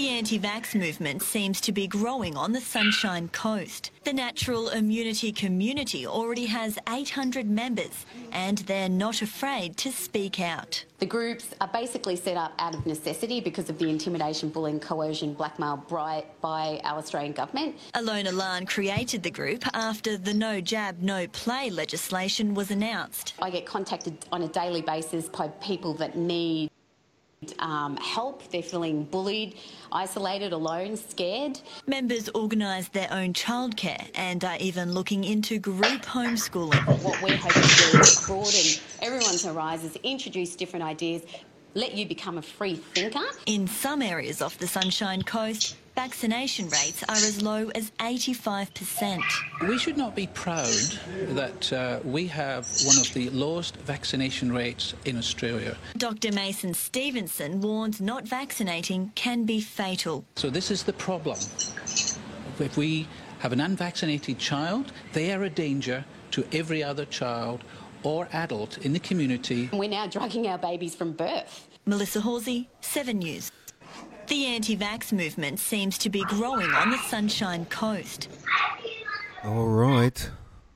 The anti-vax movement seems to be growing on the Sunshine Coast. The natural immunity community already has 800 members and they're not afraid to speak out. The groups are basically set up out of necessity because of the intimidation, bullying, coercion, blackmail by our Australian government. Alona Lan created the group after the No Jab, No Play legislation was announced. I get contacted on a daily basis by people that need help. They're feeling bullied, isolated, alone, scared. Members organise their own childcare and are even looking into group homeschooling. What we're hoping to do is broaden everyone's horizons, introduce different ideas, let you become a free thinker. In some areas off the Sunshine Coast, vaccination rates are as low as 85%. We should not be proud that we have one of the lowest vaccination rates in Australia. Dr Mason Stevenson warns not vaccinating can be fatal. So this is the problem. If we have an unvaccinated child, they are a danger to every other child or adult in the community. We're now drugging our babies from birth. Melissa Horsey, 7 News. The anti-vax movement seems to be growing on the Sunshine Coast. All right.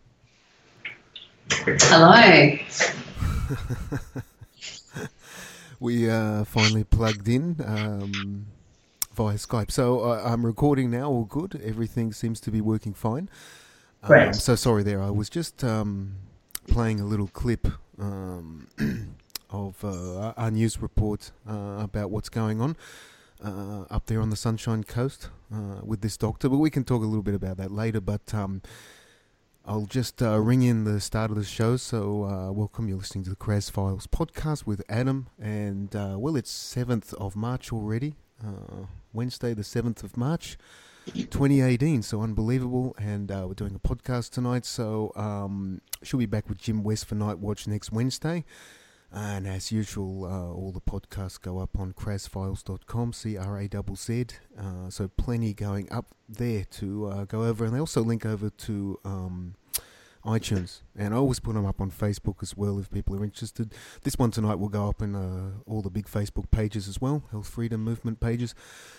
Hello. We finally plugged in via Skype. So I'm recording now, all good. Everything seems to be working fine. Great. So sorry there. I was just playing a little clip of our news report about what's going on up there on the Sunshine Coast with this doctor. But we can talk a little bit about that later. But I'll just ring in the start of the show. So welcome, you're listening to the Kraz Files podcast with Adam. And, well, it's 7th of March already. Wednesday, the 7th of March, 2018. So unbelievable. And we're doing a podcast tonight. So she'll be back with Jim West for Night Watch next Wednesday. And as usual, all the podcasts go up on krazfiles.com, CRAZZ. So plenty going up there to go over. And they also link over to iTunes. And I always put them up on Facebook as well if people are interested. This one tonight will go up in all the big Facebook pages as well, Health Freedom Movement pages.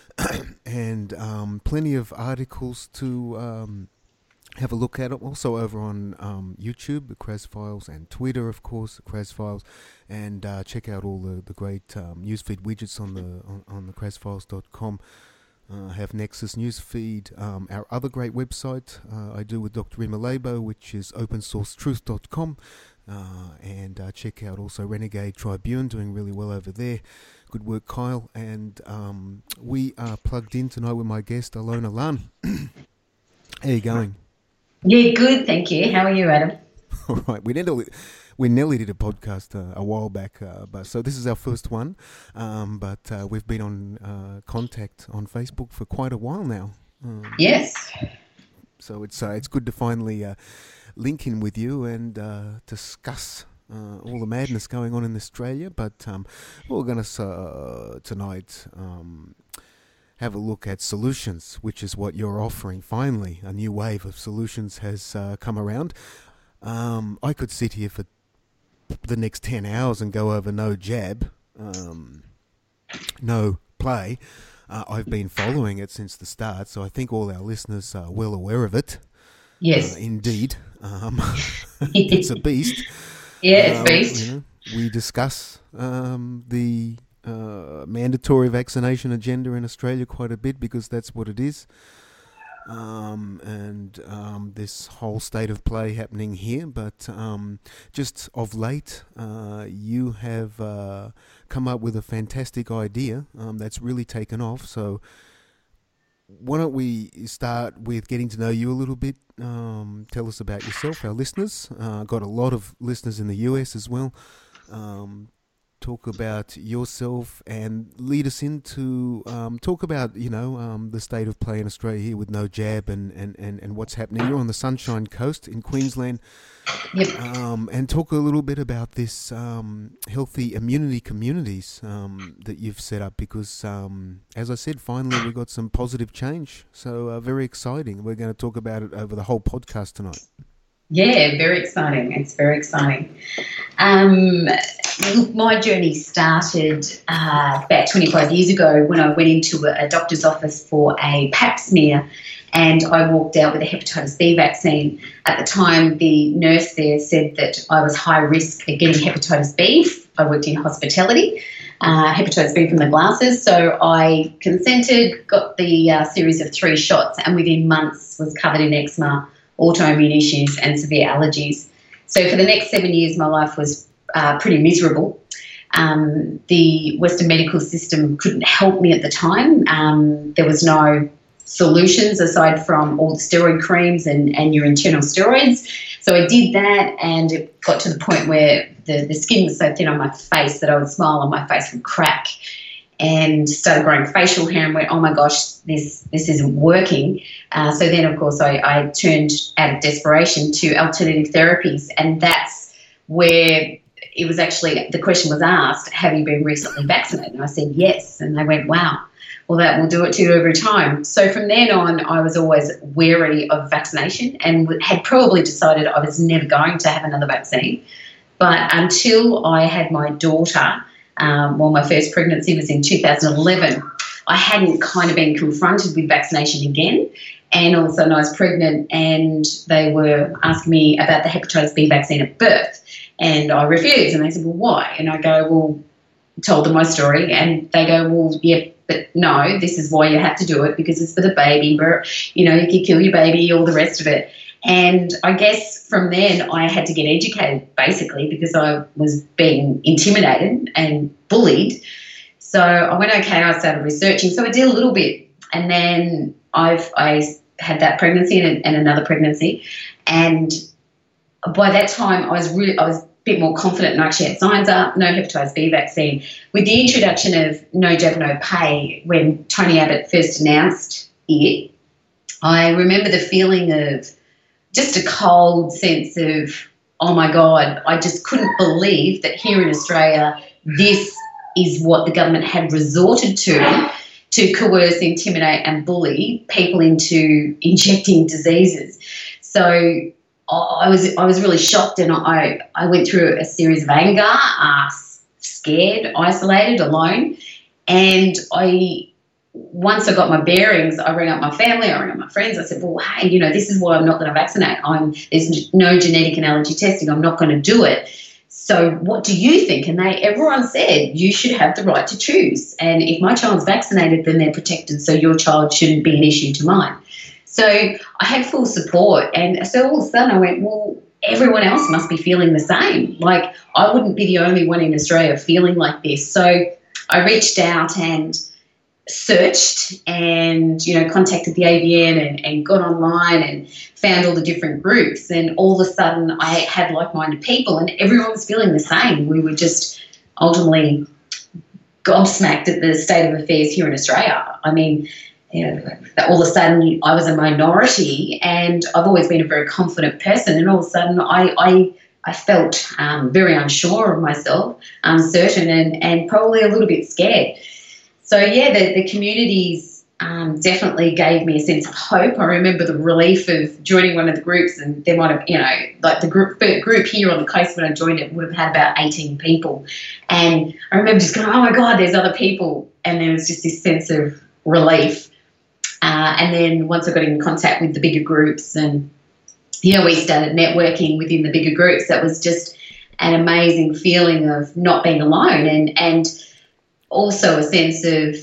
And plenty of articles to have a look at it. Also over on YouTube, the Kraz Files, and Twitter, of course, the Kraz Files, and check out all the great newsfeed widgets on the krazfiles.com. Have Nexus Newsfeed, our other great website I do with Dr. Rima Labo, which is opensourcetruth.com, and check out also Renegade Tribune, doing really well over there. Good work, Kyle. And we are plugged in tonight with my guest, Alona Lan. How you going? Yeah, good, thank you. How are you, Adam? All right, we nearly did a podcast a while back, but so this is our first one. But we've been on contact on Facebook for quite a while now. Yes. So it's good to finally link in with you and discuss all the madness going on in Australia. But we're going to tonight. Have a look at solutions, which is what you're offering. Finally, a new wave of solutions has come around. I could sit here for the next 10 hours and go over No Jab, No Play. I've been following it since the start, so I think all our listeners are well aware of it. Yes. Indeed. It's a beast. Yeah, it's a beast. You know, we discuss the mandatory vaccination agenda in Australia quite a bit because that's what it is. And this whole state of play happening here. But just of late, you have come up with a fantastic idea that's really taken off. So why don't we start with getting to know you a little bit. Tell us about yourself, our listeners. Got a lot of listeners in the US as well. Talk about yourself and lead us into talk about the state of play in Australia here with No Jab and what's happening. You're on the Sunshine Coast in Queensland. Yep. And talk a little bit about this healthy immunity communities that you've set up because, as I said, finally we got some positive change. So very exciting. We're going to talk about it over the whole podcast tonight. Yeah, very exciting. It's very exciting. Look, my journey started about 25 years ago when I went into a doctor's office for a pap smear, and I walked out with a hepatitis B vaccine. At the time, the nurse there said that I was high risk of getting hepatitis B. I worked in hospitality, hepatitis B from the glasses. So I consented, got the series of 3 shots, and within months was covered in eczema, autoimmune issues and severe allergies. So for the next 7 years, my life was pretty miserable. The Western medical system couldn't help me at the time. There was no solutions aside from all the steroid creams and your internal steroids. So I did that, and it got to the point where the skin was so thin on my face that I would smile and my face would crack, and started growing facial hair and went, oh my gosh, this isn't working. So then, of course, I turned out of desperation to alternative therapies, and that's where it was actually, the question was asked, have you been recently vaccinated? And I said yes, and they went, wow, well, that will do it to you every time. So from then on, I was always wary of vaccination and had probably decided I was never going to have another vaccine. But until I had my daughter, my first pregnancy was in 2011, I hadn't kind of been confronted with vaccination again. And all of a sudden I was pregnant, and they were asking me about the hepatitis B vaccine at birth. And I refused. And they said, well, why? And I go, well, told them my story. And they go, well, yeah, but no, this is why you have to do it, because it's for the baby. But, you know, you could kill your baby, all the rest of it. And I guess from then I had to get educated, basically, because I was being intimidated and bullied. So I went, okay, I started researching. So I did a little bit. And then I had that pregnancy and another pregnancy. And by that time I was a bit more confident, and I actually had signs up, no hepatitis B vaccine. With the introduction of no jab, no pay, when Tony Abbott first announced it, I remember the feeling of just a cold sense of, oh my God, I just couldn't believe that here in Australia this is what the government had resorted to coerce, intimidate and bully people into injecting diseases. So I was really shocked, and I went through a series of anger, scared, isolated, alone. And once I got my bearings, I rang up my family, I rang up my friends. I said, well, hey, you know, this is why I'm not going to vaccinate. There's no genetic and allergy testing. I'm not going to do it. So what do you think? And everyone said, you should have the right to choose. And if my child's vaccinated, then they're protected. So your child shouldn't be an issue to mine. So I had full support. And so all of a sudden I went, well, everyone else must be feeling the same. Like, I wouldn't be the only one in Australia feeling like this. So I reached out and searched and, you know, contacted the ABN and got online and found all the different groups. And all of a sudden I had like-minded people, and everyone was feeling the same. We were just ultimately gobsmacked at the state of affairs here in Australia. I mean, you know, all of a sudden I was a minority, and I've always been a very confident person, and all of a sudden I felt very unsure of myself, uncertain, and probably a little bit scared. So, yeah, the communities definitely gave me a sense of hope. I remember the relief of joining one of the groups, and there might have, you know, like the group here on the coast when I joined it would have had about 18 people. And I remember just going, oh, my God, there's other people. And there was just this sense of relief. And then once I got in contact with the bigger groups, and, you know, we started networking within the bigger groups, that was just an amazing feeling of not being alone, and also a sense of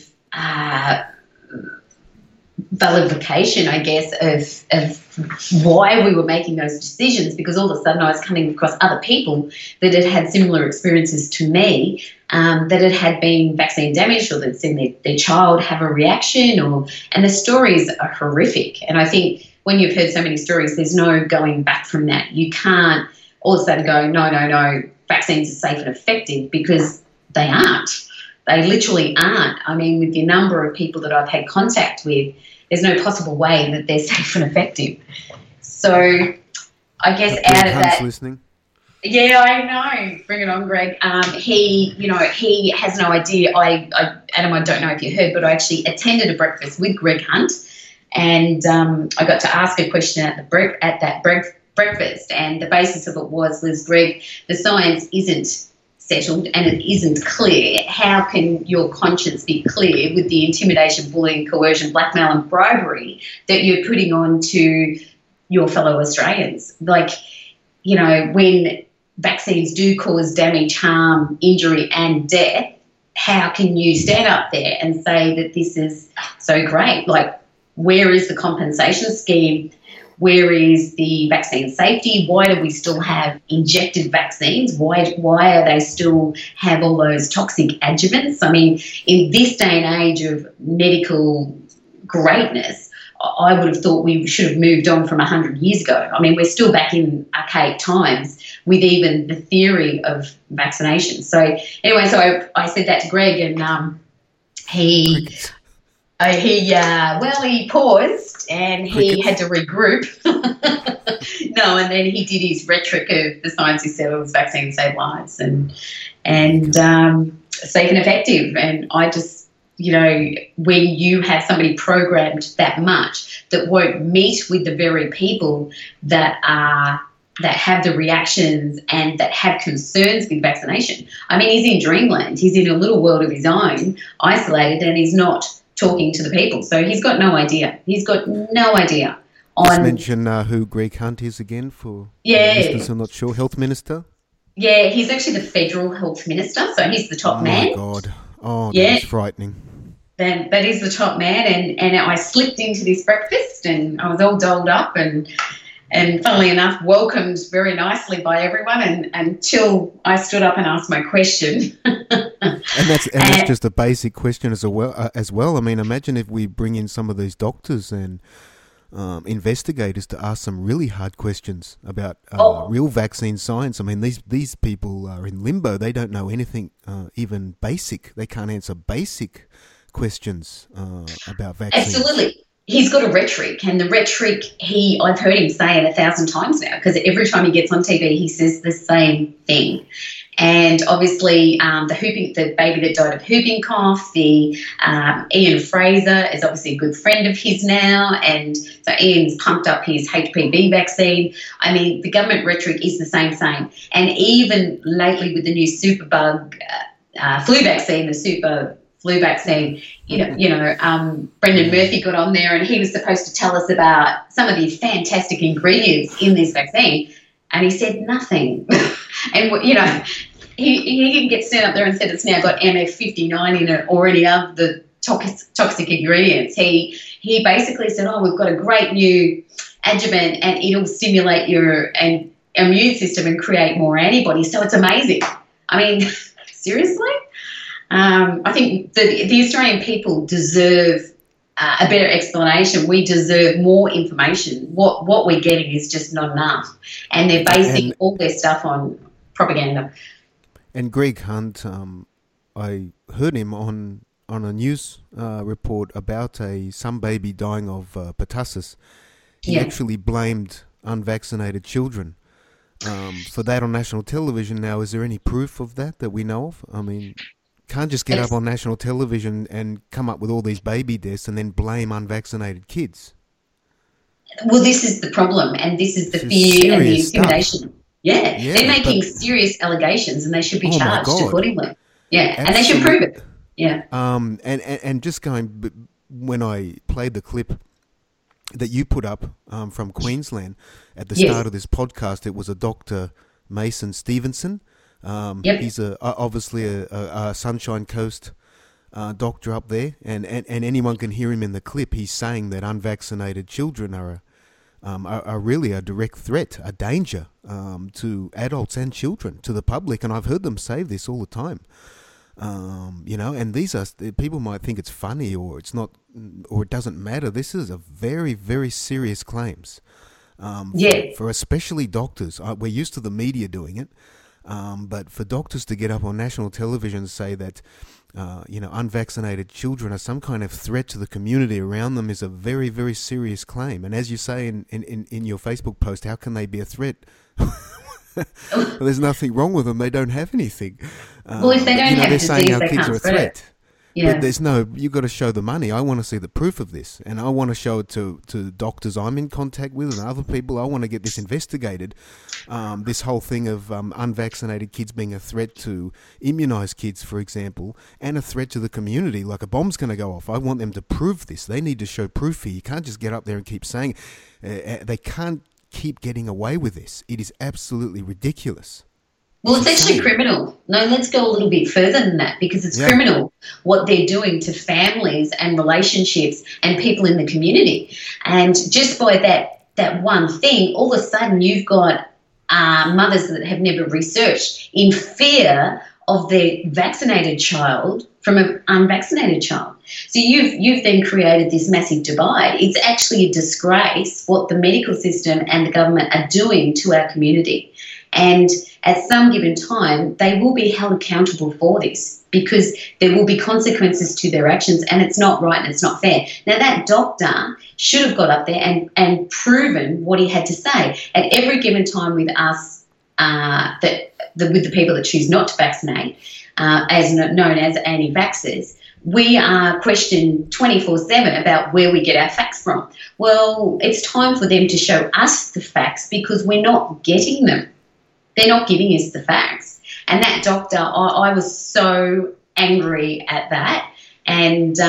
validification, I guess, of why we were making those decisions, because all of a sudden I was coming across other people that had had similar experiences to me, that had been vaccine damaged, or that had seen their child have a reaction, and the stories are horrific. And I think when you've heard so many stories, there's no going back from that. You can't all of a sudden go, no, vaccines are safe and effective, because they aren't. They literally aren't. I mean, with the number of people that I've had contact with, there's no possible way that they're safe and effective. So I guess out of that... listening. Yeah, I know. Bring it on, Greg. He has no idea. Adam, I don't know if you heard, but I actually attended a breakfast with Greg Hunt, and I got to ask a question at that breakfast, and the basis of it was, Greg, the science isn't settled and it isn't clear. How can your conscience be clear with the intimidation, bullying, coercion, blackmail and bribery that you're putting on to your fellow Australians? Like, you know, when vaccines do cause damage, harm, injury and death, how can you stand up there and say that this is so great? Like, where is the compensation scheme? Where is the vaccine safety? Why do we still have injected vaccines? Why are they still have all those toxic adjuvants? I mean, in this day and age of medical greatness, I would have thought we should have moved on from 100 years ago. I mean, we're still back in archaic times with even the theory of vaccination. So anyway, so I said that to Greg, and he paused and he had to regroup. No, and then he did his rhetoric of the science. He said it was vaccine save lives and safe and effective. And I just, you know, when you have somebody programmed that much that won't meet with the very people that have the reactions and that have concerns with vaccination. I mean, he's in dreamland. He's in a little world of his own, isolated, and he's not talking to the people. So he's got no idea. He's got no idea. Just mention who Greg Hunt is again for listeners. I'm not sure. Health Minister? Yeah, he's actually the Federal Health Minister, so he's the top man. Oh, my God. Oh, yeah. That's frightening. That is the top man, and I slipped into this breakfast and I was all dolled up and funnily enough, welcomed very nicely by everyone until I stood up and asked my question. And that's just a basic question as well. I mean, imagine if we bring in some of these doctors and investigators to ask some really hard questions about real vaccine science. I mean, these people are in limbo. They don't know anything even basic. They can't answer basic questions about vaccines. Absolutely. He's got a rhetoric, and the rhetoric I've heard him say it 1,000 times now, because every time he gets on TV, he says the same thing. And obviously, the baby that died of whooping cough, Ian Fraser is obviously a good friend of his now, and so Ian's pumped up his HPV vaccine. I mean, the government rhetoric is the same. And even lately with the new superbug flu vaccine, the super flu vaccine, Brendan Murphy got on there and he was supposed to tell us about some of the fantastic ingredients in this vaccine, and he said nothing. And, you know, he didn't get stand up there and said it's now got MF59 in it or any of the toxic ingredients. He basically said, we've got a great new adjuvant and it'll stimulate your immune system and create more antibodies. So it's amazing. I mean, seriously? I think the Australian people deserve a better explanation. We deserve more information. What we're getting is just not enough. And they're basing all their stuff on propaganda. And Greg Hunt, I heard him on a news report about some baby dying of pertussis. He actually blamed unvaccinated children for that on national television. Now, is there any proof of that we know of? I mean, can't just get up on national television and come up with all these baby deaths and then blame unvaccinated kids. Well, this is the problem, and this is the fear and the intimidation. Stuff. Yeah, they're making serious allegations, and they should be charged accordingly. Yeah, absolutely. And they should prove it. Yeah. And just when I played the clip that you put up from Queensland at the start of this podcast, it was a Dr. Mason Stevenson. He's obviously a Sunshine Coast doctor up there, and anyone can hear him in the clip. He's saying that unvaccinated children are really a direct threat, a danger to adults and children, to the public. And I've heard them say this all the time. And these are, people might think it's funny or it's not, or it doesn't matter. This is a very, very serious claims. For especially doctors. We're used to the media doing it. But for doctors to get up on national television and say that, unvaccinated children are some kind of threat to the community around them is a very, very serious claim. And as you say in your Facebook post, how can they be a threat? Well, there's nothing wrong with them. They don't have anything. Well, if they don't have they're disease, saying our they kids can't are a spread threat. it. Yeah. But you've got to show the money. I want to see the proof of this, and I want to show it to doctors I'm in contact with and other people. I want to get this investigated. This whole thing of unvaccinated kids being a threat to immunised kids, for example, and a threat to the community, like a bomb's going to go off. I want them to prove this. They need to show proof here. You can't just get up there and keep saying they can't keep getting away with this. It is absolutely ridiculous. Well, it's actually criminal. No, let's go a little bit further than that, because it's criminal what they're doing to families and relationships and people in the community. And just by that one thing, all of a sudden you've got mothers that have never researched in fear of their vaccinated child from an unvaccinated child. So you've then created this massive divide. It's actually a disgrace what the medical system and the government are doing to our community. And at some given time, they will be held accountable for this, because there will be consequences to their actions, and it's not right and it's not fair. Now, that doctor should have got up there and proven what he had to say. At every given time with us, with the people that choose not to vaccinate, as known as anti-vaxxers, we are questioned 24/7 about where we get our facts from. Well, it's time for them to show us the facts, because we're not getting them. They're not giving us the facts. And that doctor, I was so angry at that. And,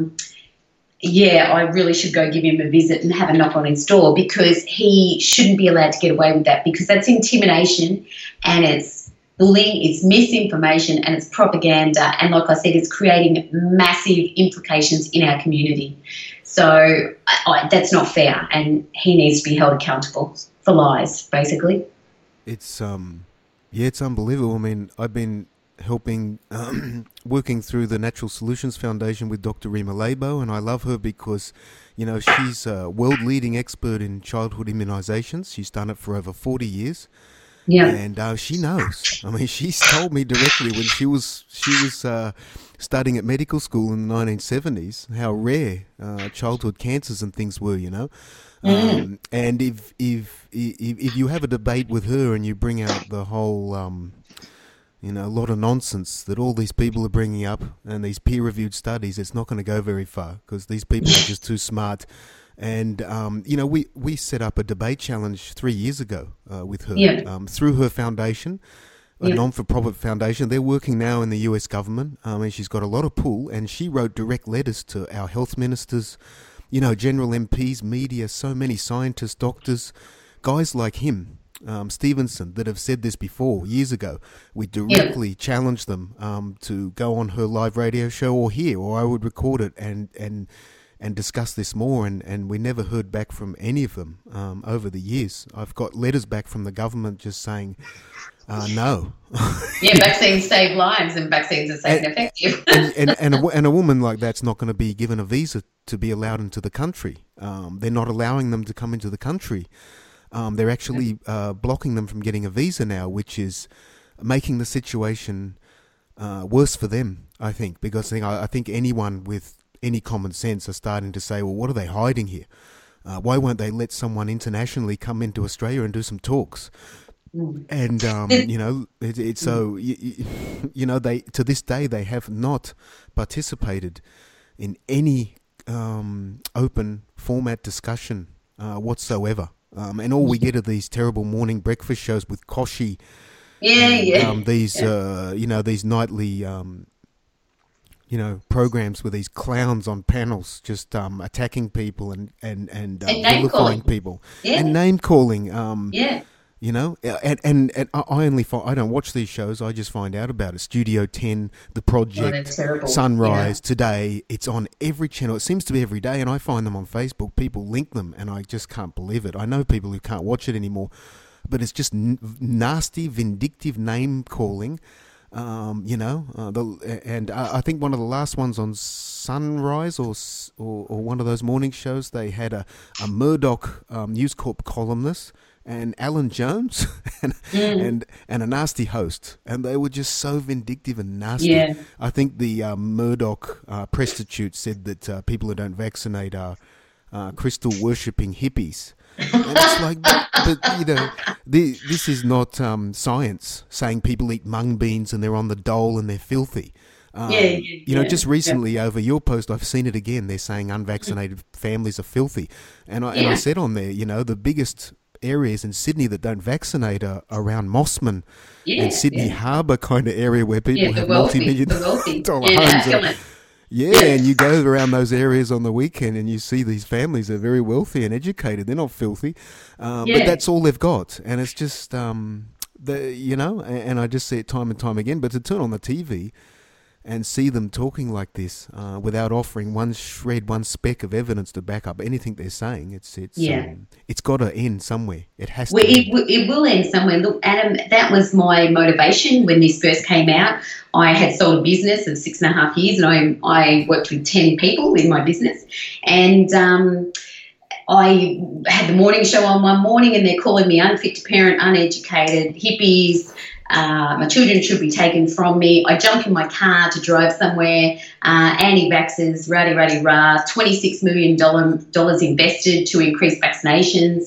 I really should go give him a visit and have a knock on his door, because he shouldn't be allowed to get away with that, because that's intimidation and it's bullying, it's misinformation and it's propaganda. And like I said, it's creating massive implications in our community. So that's not fair, and he needs to be held accountable for lies, basically. It's it's unbelievable. I mean, I've been helping, working through the Natural Solutions Foundation with Dr. Rima Labo, and I love her because, she's a world-leading expert in childhood immunisations. She's done it for over 40 years. Yeah. And she knows. I mean, she's told me directly when she was studying at medical school in the 1970s how rare childhood cancers and things were, and if you have a debate with her and you bring out the whole, a lot of nonsense that all these people are bringing up and these peer-reviewed studies, it's not going to go very far, because these people are just too smart. And, we set up a debate challenge 3 years ago with her through her foundation, a non-for-profit foundation. They're working now in the US government, and she's got a lot of pull, and she wrote direct letters to our health ministers, general MPs, media, so many scientists, doctors, guys like him, Stevenson, that have said this before years ago. We directly challenged them to go on her live radio show or here, or I would record it and discuss this more, and we never heard back from any of them over the years. I've got letters back from the government just saying no. Vaccines save lives, and vaccines are safe and effective. and a woman like that's not going to be given a visa to be allowed into the country. They're not allowing them to come into the country. They're actually blocking them from getting a visa now, which is making the situation worse for them, I think, because I think anyone with any common sense are starting to say, well, what are they hiding here? Why won't they let someone internationally come into Australia and do some talks? And, it's so, they, to this day, they have not participated in any open format discussion whatsoever. And all we get are these terrible morning breakfast shows with Koshi. These nightly, programs with these clowns on panels just attacking people and vilifying people. And name calling. And I don't watch these shows. I just find out about it. Studio 10, The Project, Sunrise, Today. It's on every channel. It seems to be every day, and I find them on Facebook. People link them, and I just can't believe it. I know people who can't watch it anymore, but it's just nasty, vindictive name calling. I think one of the last ones on Sunrise or one of those morning shows, they had a Murdoch News Corp columnist and Alan Jones and a nasty host, and they were just so vindictive and nasty. Yeah. I think the Murdoch prostitute said that people who don't vaccinate are crystal worshipping hippies. And it's like, this is not science saying people eat mung beans and they're on the dole and they're filthy. Just recently over your post, I've seen it again. They're saying unvaccinated families are filthy. And I said on there, the biggest areas in Sydney that don't vaccinate are around Mossman and Sydney Harbour kind of area where people have multi-million dollar homes. And you go around those areas on the weekend and you see these families are very wealthy and educated. They're not filthy, but that's all they've got. And it's just, and I just see it time and time again. But to turn on the TV and see them talking like this without offering one speck of evidence to back up anything they're saying, it's got to end somewhere. It has to. It will end somewhere. Look, Adam, that was my motivation when this first came out. I had sold a business of 6.5 years, and I worked with 10 people in my business, and I had the morning show on one morning, and they're calling me unfit to parent, uneducated, hippies. My children should be taken from me. I jump in my car to drive somewhere, anti-vaxxers, rah, $26 million invested to increase vaccinations.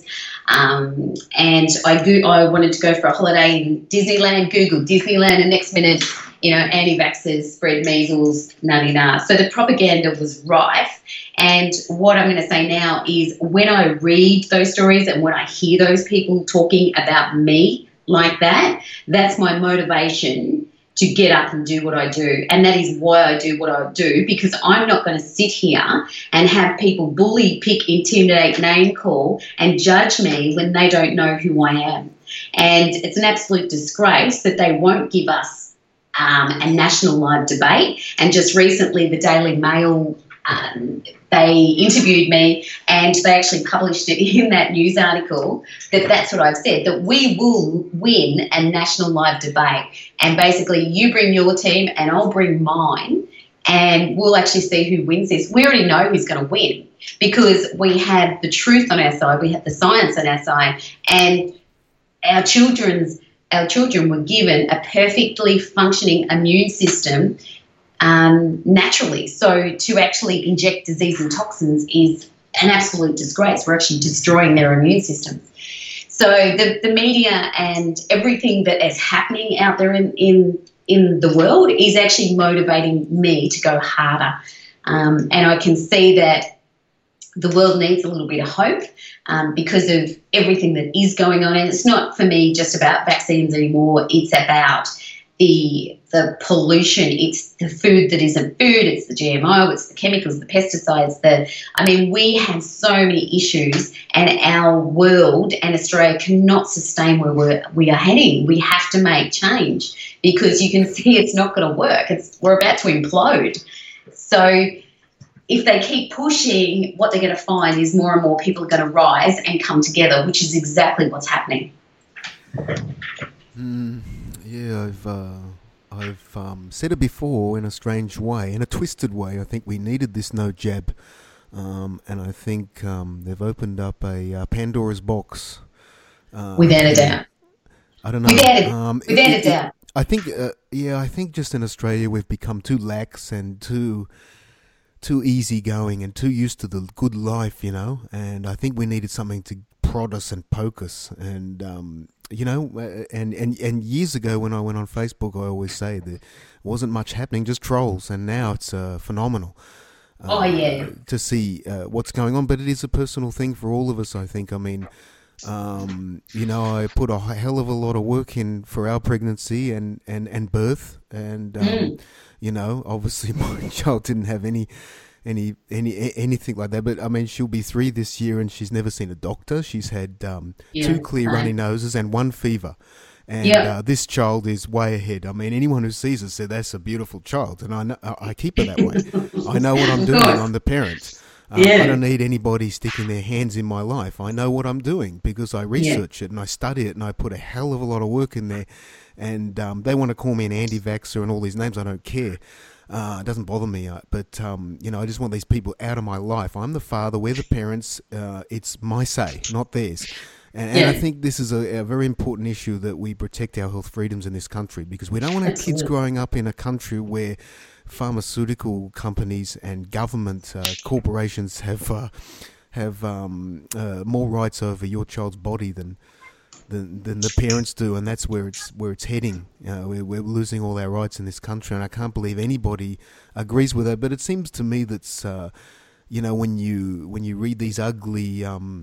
And I wanted to go for a holiday in Disneyland, Google Disneyland, and next minute, anti-vaxxers spread measles, nah. So the propaganda was rife. And what I'm going to say now is when I read those stories and when I hear those people talking about me, like that's my motivation to get up and do what I do. And that is why I do what I do, because I'm not going to sit here and have people bully, pick, intimidate, name call and judge me when they don't know who I am. And it's an absolute disgrace that they won't give us a national live debate. And just recently the Daily Mail, they interviewed me and they actually published it in that news article that's what I've said, that we will win a national live debate. And basically you bring your team and I'll bring mine and we'll actually see who wins this. We already know who's going to win because we have the truth on our side, we have the science on our side, and our children were given a perfectly functioning immune system naturally. So to actually inject disease and toxins is an absolute disgrace. We're actually destroying their immune systems. So the media and everything that is happening out there in the world is actually motivating me to go harder. And I can see that the world needs a little bit of hope because of everything that is going on. And it's not for me just about vaccines anymore. It's about the pollution, it's the food that isn't food, it's the GMO, it's the chemicals, the pesticides. We have so many issues, and our world and Australia cannot sustain where we are heading. We have to make change because you can see it's not going to work. We're about to implode. So if they keep pushing, what they're going to find is more and more people are going to rise and come together, which is exactly what's happening. Yeah, I've said it before in a strange way, in a twisted way. I think we needed this no jab, and I think they've opened up a Pandora's box. Without a doubt. I don't know. Without a doubt. I think just in Australia we've become too lax and too easygoing and too used to the good life, and I think we needed something to prod us and poke us, and and years ago when I went on Facebook, I always say there wasn't much happening, just trolls, and now it's phenomenal. To see what's going on, but it is a personal thing for all of us, I think. I put a hell of a lot of work in for our pregnancy and birth, and obviously my child didn't have anything like that, but she'll be 3 this year and she's never seen a doctor. She's had 2 clear runny noses and 1 fever, and this child is way ahead. Anyone who sees her said that's a beautiful child, and I keep her that way. I know what I'm doing. I'm the parent. I don't need anybody sticking their hands in my life. I know what I'm doing because I research it and I study it, and I put a hell of a lot of work in there. And they want to call me an anti-vaxxer and all these names. I don't care. It doesn't bother me, but I just want these people out of my life. I'm the father, we're the parents, it's my say, not theirs. And I think this is a very important issue, that we protect our health freedoms in this country, because we don't want our kids growing up in a country where pharmaceutical companies and government corporations have more rights over your child's body than than the parents do, and that's where it's heading. We're losing all our rights in this country, and I can't believe anybody agrees with that. But it seems to me that's when you read these ugly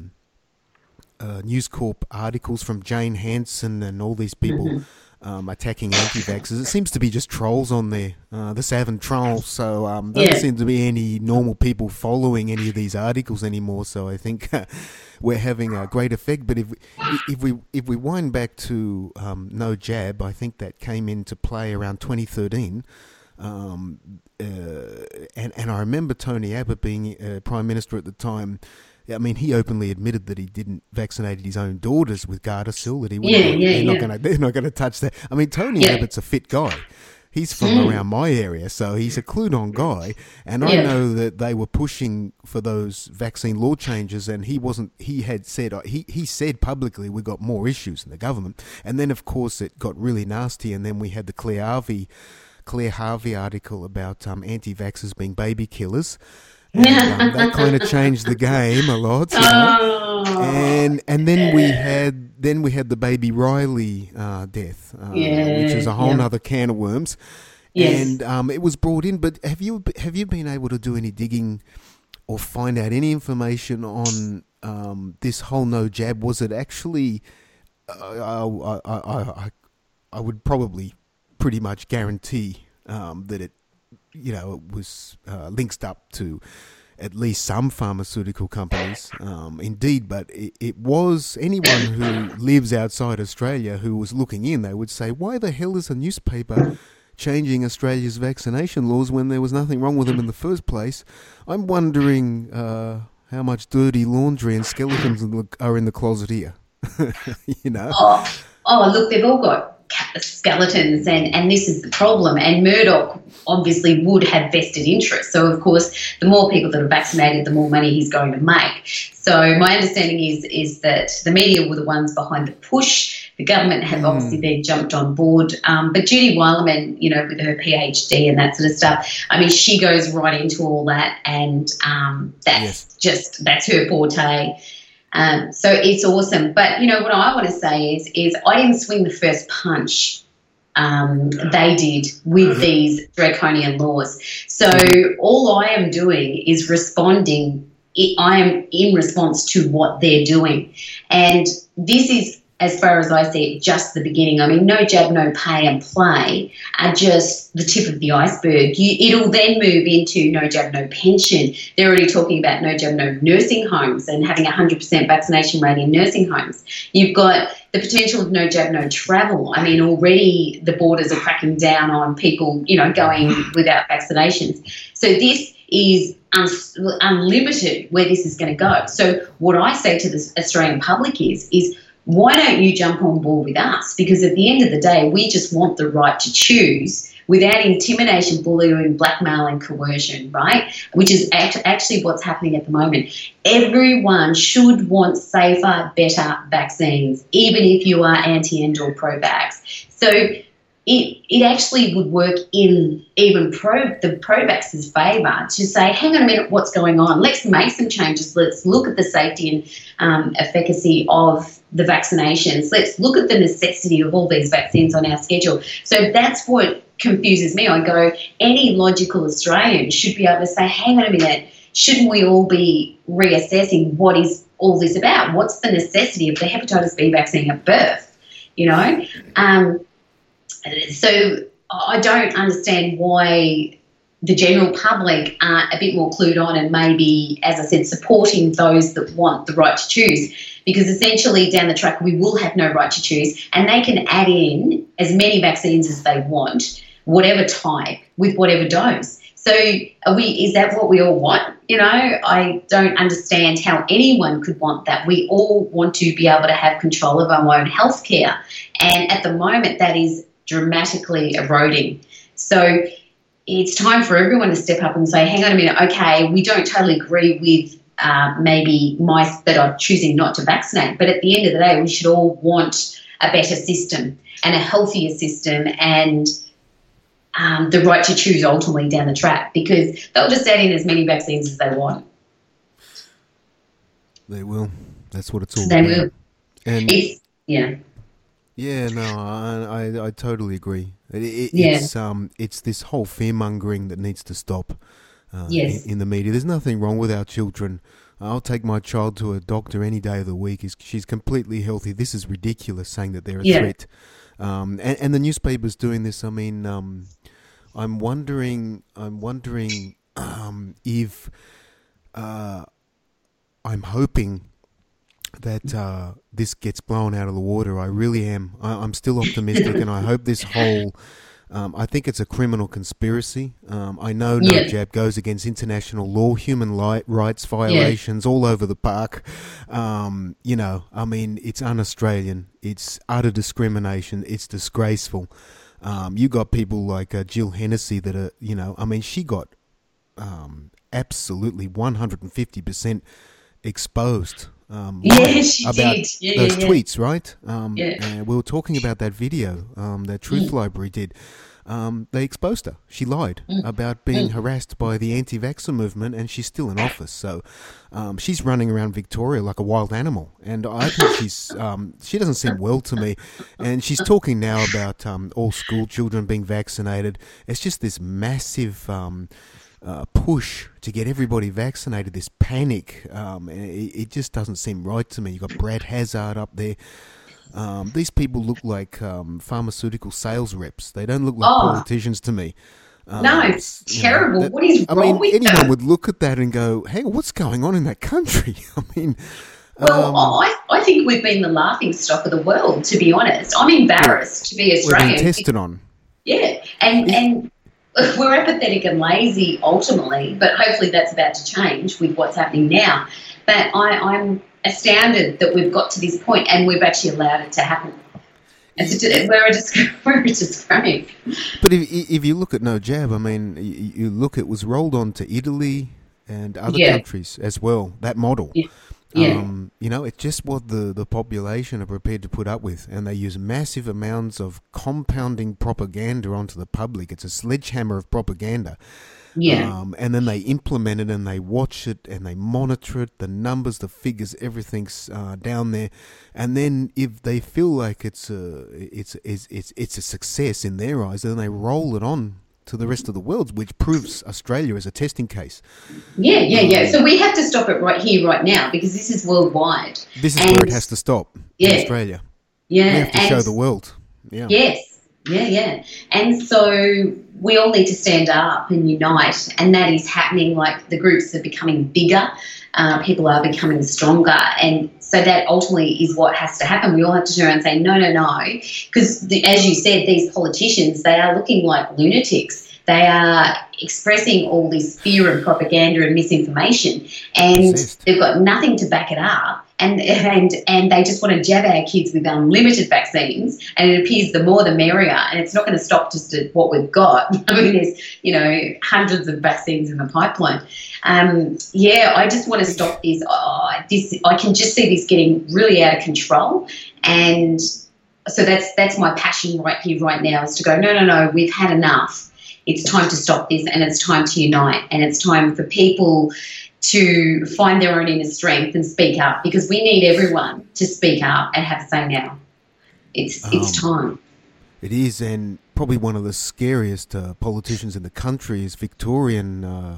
News Corp articles from Jane Hansen and all these people attacking anti-vaxxers, it seems to be just trolls on there, the savant trolls. So there doesn't seem to be any normal people following any of these articles anymore. So I think we're having a great effect. But if we wind back to no jab, I think that came into play around 2013. And I remember Tony Abbott being Prime Minister at the time. I mean, he openly admitted that he didn't vaccinate his own daughters with Gardasil. That they're not going to touch that. I mean, Tony Abbott's a fit guy. He's from around my area, so he's a clued-on guy. And I know that they were pushing for those vaccine law changes, and he wasn't. He had said he said publicly we got more issues in the government, and then of course it got really nasty, and then we had the Claire Harvey article about anti-vaxxers being baby killers. And, that kind of changed the game a lot, you know? And then we had the Baby Riley death, which is a whole other can of worms. Yes. And it was brought in. But have you been able to do any digging or find out any information on this whole no jab? Was it actually? I would probably pretty much guarantee that it. It was linked up to at least some pharmaceutical companies, indeed, but it was anyone who lives outside Australia who was looking in, they would say, why the hell is a newspaper changing Australia's vaccination laws when there was nothing wrong with them in the first place? I'm wondering how much dirty laundry and skeletons are in the closet here, you know? Oh, look, they've all got skeletons, and this is the problem. And Murdoch obviously would have vested interest. So, of course, the more people that are vaccinated, the more money he's going to make. So my understanding is that the media were the ones behind the push. The government have obviously then jumped on board. But Judy Weilerman, with her PhD and that sort of stuff, I mean, she goes right into all that, and that's her forte. So it's awesome. But, what I want to say is I didn't swing the first punch. They did with these draconian laws. So all I am doing is responding. I am in response to what they're doing. And this is, as far as I see it, just the beginning. I mean, no jab, no pay and play are just the tip of the iceberg. It'll then move into no jab, no pension. They're already talking about no jab, no nursing homes and having 100% vaccination rate in nursing homes. You've got the potential of no jab, no travel. I mean, already the borders are cracking down on people, going without vaccinations. So this is unlimited where this is going to go. So what I say to the Australian public is why don't you jump on board with us? Because at the end of the day, we just want the right to choose without intimidation, bullying, blackmail and coercion, right? Which is actually what's happening at the moment. Everyone should want safer, better vaccines, even if you are anti-end or pro-vax. So it actually would work in even the pro-vaxxers' favour to say, hang on a minute, what's going on? Let's make some changes. Let's look at the safety and efficacy of the vaccinations. Let's look at the necessity of all these vaccines on our schedule. So that's what confuses me. I go, any logical Australian should be able to say, hang on a minute, shouldn't we all be reassessing what is all this about? What's the necessity of the hepatitis B vaccine at birth? So I don't understand why the general public aren't a bit more clued on and maybe, as I said, supporting those that want the right to choose, because essentially down the track we will have no right to choose, and they can add in as many vaccines as they want, whatever type, with whatever dose. So is that what we all want? I don't understand how anyone could want that. We all want to be able to have control of our own healthcare, and at the moment that is dramatically eroding. So it's time for everyone to step up and say, hang on a minute, okay, we don't totally agree with maybe mice that are choosing not to vaccinate, but at the end of the day, we should all want a better system and a healthier system and the right to choose ultimately down the track, because they'll just add in as many vaccines as they want. They will. That's what it's all about. They will. And Yeah. Yeah, no, I totally agree. Yeah. It's this whole fear mongering that needs to stop Yes. in the media. There's nothing wrong with our children. I'll take my child to a doctor any day of the week. She's completely healthy. This is ridiculous saying that they're a threat. And the newspaper's doing this. I mean, I'm wondering if I'm hoping that this gets blown out of the water. I really am. I'm still optimistic, and I hope this whole. I think it's a criminal conspiracy. I know No Jab goes against international law, human rights violations all over the park. You know, I mean, it's un-Australian. It's utter discrimination. It's disgraceful. You got people like Jill Hennessy that are, you know, I mean, she got absolutely 150% exposed. She about did. those tweets, right? We were talking about that video that Truth Library did. They exposed her. She lied about being harassed by the anti-vaxxer movement, and she's still in office. So she's running around Victoria like a wild animal, and I think she doesn't seem well to me. And she's talking now about all school children being vaccinated. It's just this massive push to get everybody vaccinated, this panic. It just doesn't seem right to me. You've got Brad Hazard up there. These people look like pharmaceutical sales reps. They don't look like politicians to me. No, it's terrible. What is wrong with anyone that? would look at that and go, "Hey, what's going on in that country?" I mean, well, I think we've been the laughing stock of the world, to be honest. I'm embarrassed to be Australian. We've been tested on. Yeah, and we're apathetic and lazy ultimately, but hopefully that's about to change with what's happening now. But I'm astounded that we've got to this point and we've actually allowed it to happen. We're a disgrace. But if you look at No Jab, I mean, you look, it was rolled on to Italy and other countries as well, that model. Yeah. You know, it's just what the population are prepared to put up with, and they use massive amounts of compounding propaganda onto the public. It's a sledgehammer of propaganda. Yeah. And then they implement it and they watch it and they monitor it, the numbers, the figures, everything's down there. And then if they feel like it's a success in their eyes, then they roll it on to the rest of the world, which proves Australia as a testing case. Yeah. So we have to stop it right here, right now, because this is worldwide. This is where it has to stop in Australia. Yeah. We have to show the world. Yeah. Yes. Yeah. And so we all need to stand up and unite, and that is happening. Like, the groups are becoming bigger, people are becoming stronger, and so that ultimately is what has to happen. We all have to turn around and say, no, because as you said, these politicians, they are looking like lunatics. They are expressing all this fear and propaganda and misinformation, and they've got nothing to back it up. And they just want to jab our kids with unlimited vaccines, and it appears the more the merrier. And it's not going to stop just at what we've got. I mean, there's hundreds of vaccines in the pipeline. I just want to stop this. I can just see this getting really out of control, and so that's my passion right here, right now, is to go, no, we've had enough. It's time to stop this, and it's time to unite, and it's time for people to find their own inner strength and speak up, because we need everyone to speak up and have a say now. It's time. It is, and probably one of the scariest politicians in the country is Victorian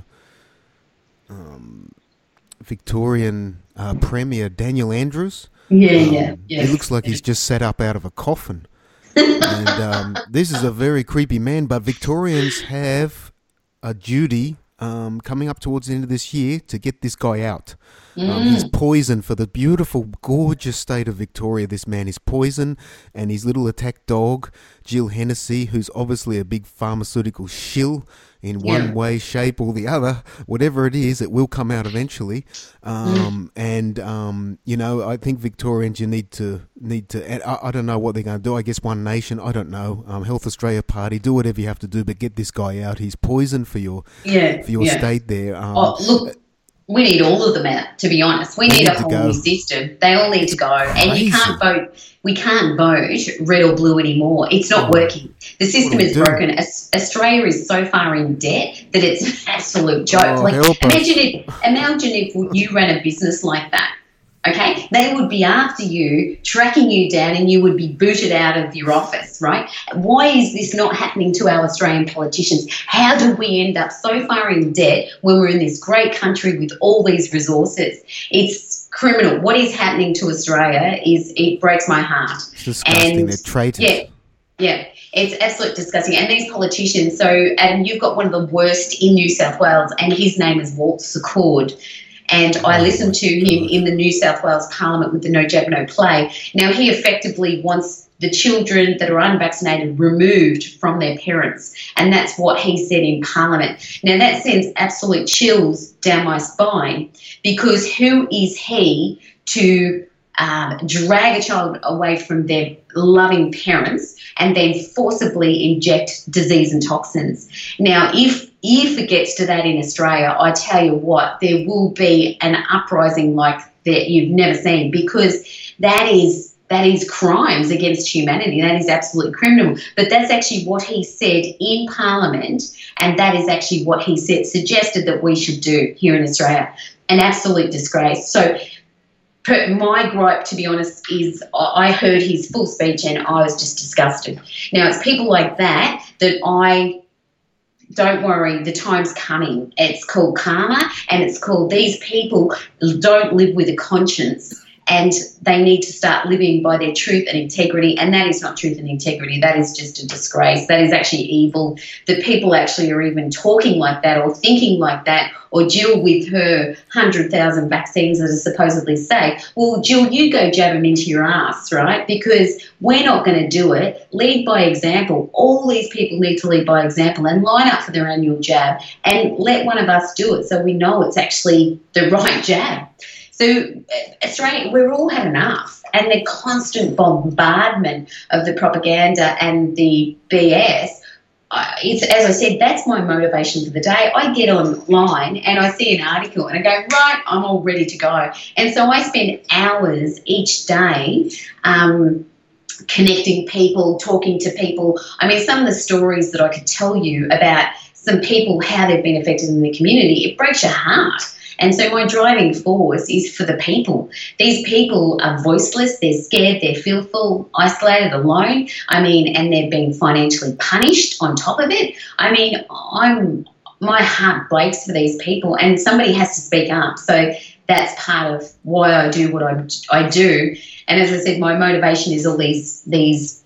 Premier Daniel Andrews. Yeah. He looks like he's just sat up out of a coffin. And this is a very creepy man, but Victorians have a duty coming up towards the end of this year to get this guy out. He's poison for the beautiful, gorgeous state of Victoria. This man is poison, and his little attack dog, Jill Hennessy, who's obviously a big pharmaceutical shill in one way, shape, or the other, whatever it is, it will come out eventually. And I think Victorians, you need to. And I don't know what they're going to do. I guess One Nation. I don't know. Health Australia Party. Do whatever you have to do, but get this guy out. He's poison for your state there. Look. We need all of them out, to be honest. We need a whole new system. They all need to go. And you can't vote. We can't vote red or blue anymore. It's not working. The system is broken. Australia is so far in debt that it's an absolute joke. Imagine if you ran a business like that. Okay, they would be after you, tracking you down, and you would be booted out of your office, right? Why is this not happening to our Australian politicians? How do we end up so far in debt when we're in this great country with all these resources? It's criminal. What is happening to Australia it breaks my heart. It's disgusting. They're traitors. Yeah. It's absolutely disgusting. And these politicians, so Adam, you've got one of the worst in New South Wales, and his name is Walt Secord. And I listened to him in the New South Wales Parliament with the No Jab, No Play. Now, he effectively wants the children that are unvaccinated removed from their parents. And that's what he said in Parliament. Now, that sends absolute chills down my spine, because who is he to drag a child away from their loving parents and then forcibly inject disease and toxins? Now, if it gets to that in Australia, I tell you what, there will be an uprising like that you've never seen, because that is crimes against humanity. That is absolutely criminal. But that's actually what he said in Parliament, and that is actually what he suggested that we should do here in Australia. An absolute disgrace. So my gripe, to be honest, is I heard his full speech and I was just disgusted. Now, it's people like that don't worry, the time's coming. It's called karma, and it's called these people don't live with a conscience, and they need to start living by their truth and integrity. And that is not truth and integrity. That is just a disgrace. That is actually evil. That people actually are even talking like that or thinking like that, or Jill with her 100,000 vaccines that are supposedly safe. Well, Jill, you go jab them into your ass, right? Because we're not going to do it. Lead by example. All these people need to lead by example and line up for their annual jab, and let one of us do it so we know it's actually the right jab. So Australia, we've all had enough, and the constant bombardment of the propaganda and the BS, it's, as I said, that's my motivation for the day. I get online and I see an article and I go, right, I'm all ready to go. And so I spend hours each day connecting people, talking to people. I mean, some of the stories that I could tell you about some people, how they've been affected in the community, it breaks your heart. And so my driving force is for the people. These people are voiceless, they're scared, they're fearful, isolated, alone. I mean, and they're being financially punished on top of it. I mean, my heart breaks for these people, and somebody has to speak up. So that's part of why I do what I do. And as I said, my motivation is all these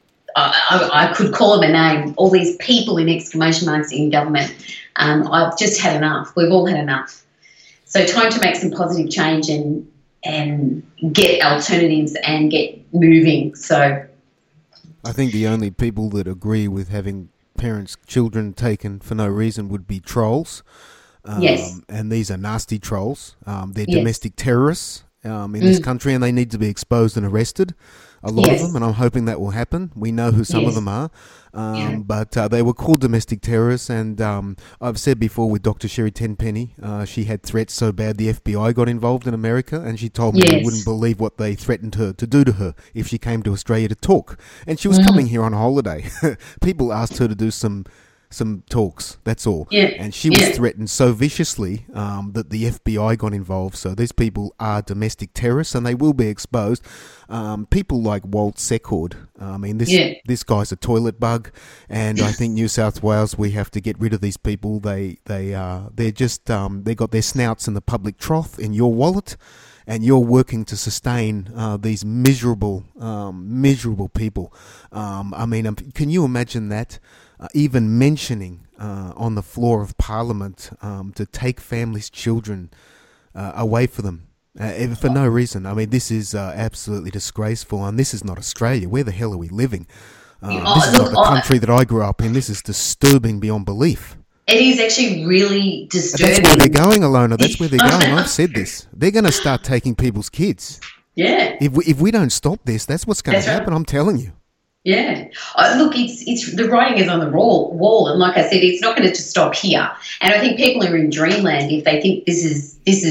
I could call them a name, all these people in exclamation marks in government. I've just had enough. We've all had enough. So time to make some positive change and get alternatives and get moving. So I think the only people that agree with having children taken for no reason would be trolls. Yes. And these are nasty trolls. They're domestic terrorists in this country, and they need to be exposed and arrested. A lot of them, and I'm hoping that will happen. We know who some of them are. But they were called domestic terrorists, and I've said before with Dr. Sherry Tenpenny, she had threats so bad the FBI got involved in America, and she told me you wouldn't believe what they threatened her to do to her if she came to Australia to talk. And she was coming here on holiday. People asked her to do some talks, that's all. And she was threatened so viciously that the FBI got involved. So these people are domestic terrorists, and they will be exposed. People like Walt Secord, I mean, this guy's a toilet bug, and I think New South Wales, we have to get rid of these people. They're just they got their snouts in the public trough in your wallet, and you're working to sustain these miserable people. I mean, can you imagine that? Even mentioning on the floor of Parliament to take families' children away from them for no reason. I mean, this is absolutely disgraceful, and this is not Australia. Where the hell are we living? This is not the country that I grew up in. This is disturbing beyond belief. It is actually really disturbing. That's where they're going, Alona. That's where they're going. I've said this. They're going to start taking people's kids. Yeah. If we don't stop this, that's what's going to happen. Right. I'm telling you. Yeah. Look, it's the writing is on the wall, and like I said, it's not going to just stop here. And I think people are in dreamland if they think this is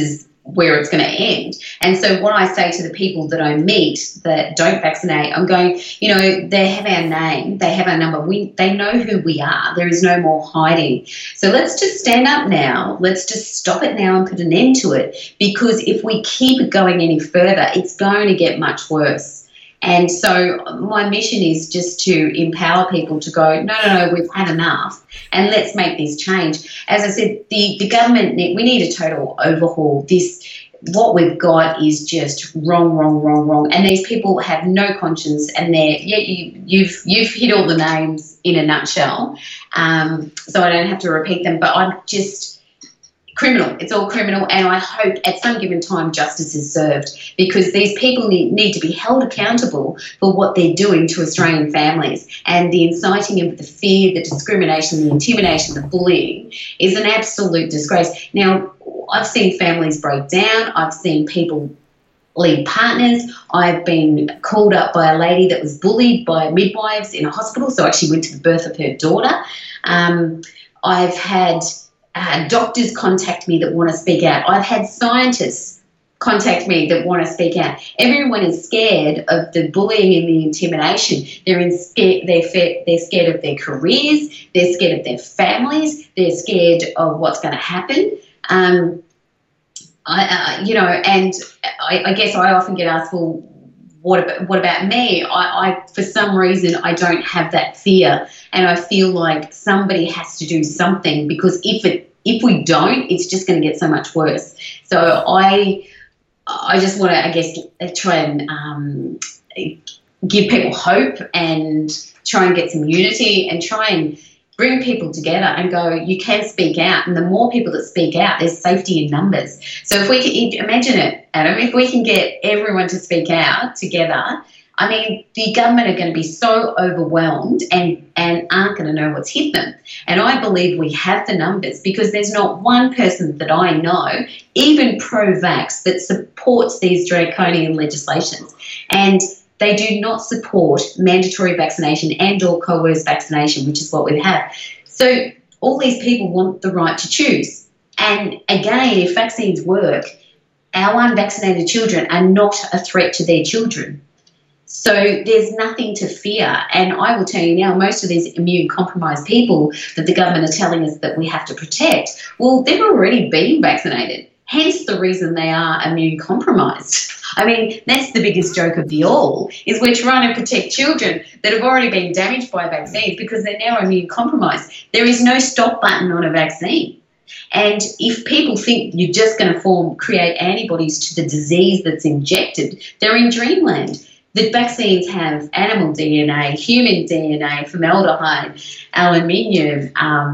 where it's going to end. And so what I say to the people that I meet that don't vaccinate, I'm going, you know, they have our name, they have our number, they know who we are. There is no more hiding. So let's just stand up now. Let's just stop it now and put an end to it, because if we keep it going any further, it's going to get much worse. And so my mission is just to empower people to go, no, we've had enough, and let's make this change. As I said, the government, we need a total overhaul. What we've got is just wrong. And these people have no conscience, and you've hit all the names in a nutshell. So I don't have to repeat them, but I'm just criminal. It's all criminal, and I hope at some given time justice is served, because these people need to be held accountable for what they're doing to Australian families. And the inciting of the fear, the discrimination, the intimidation, the bullying is an absolute disgrace. Now, I've seen families break down. I've seen people leave partners. I've been called up by a lady that was bullied by midwives in a hospital, so I actually went to the birth of her daughter. I've had doctors contact me that want to speak out. I've had scientists contact me that want to speak out. Everyone is scared of the bullying and the intimidation. They're scared of their careers. They're scared of their families. They're scared of what's going to happen. I guess I often get asked, well, what about me? I for some reason, I don't have that fear, and I feel like somebody has to do something, because if we don't, it's just going to get so much worse. So I just want to, I guess, try and give people hope, and try and get some unity, and try and bring people together and go, you can speak out. And the more people that speak out, there's safety in numbers. So if we can, imagine it, Adam, if we can get everyone to speak out together, I mean, the government are going to be so overwhelmed and aren't going to know what's hit them. And I believe we have the numbers, because there's not one person that I know, even pro-vax, that supports these draconian legislations. And they do not support mandatory vaccination and or coerced vaccination, which is what we have. So all these people want the right to choose. And again, if vaccines work, our unvaccinated children are not a threat to their children. So there's nothing to fear. And I will tell you now, most of these immune-compromised people that the government are telling us that we have to protect, well, they've already been vaccinated. Hence the reason they are immune-compromised. I mean, that's the biggest joke of the all, is we're trying to protect children that have already been damaged by vaccines because they're now immune-compromised. There is no stop button on a vaccine. And if people think you're just going to create antibodies to the disease that's injected, they're in dreamland. The vaccines have animal DNA, human DNA, formaldehyde, aluminium,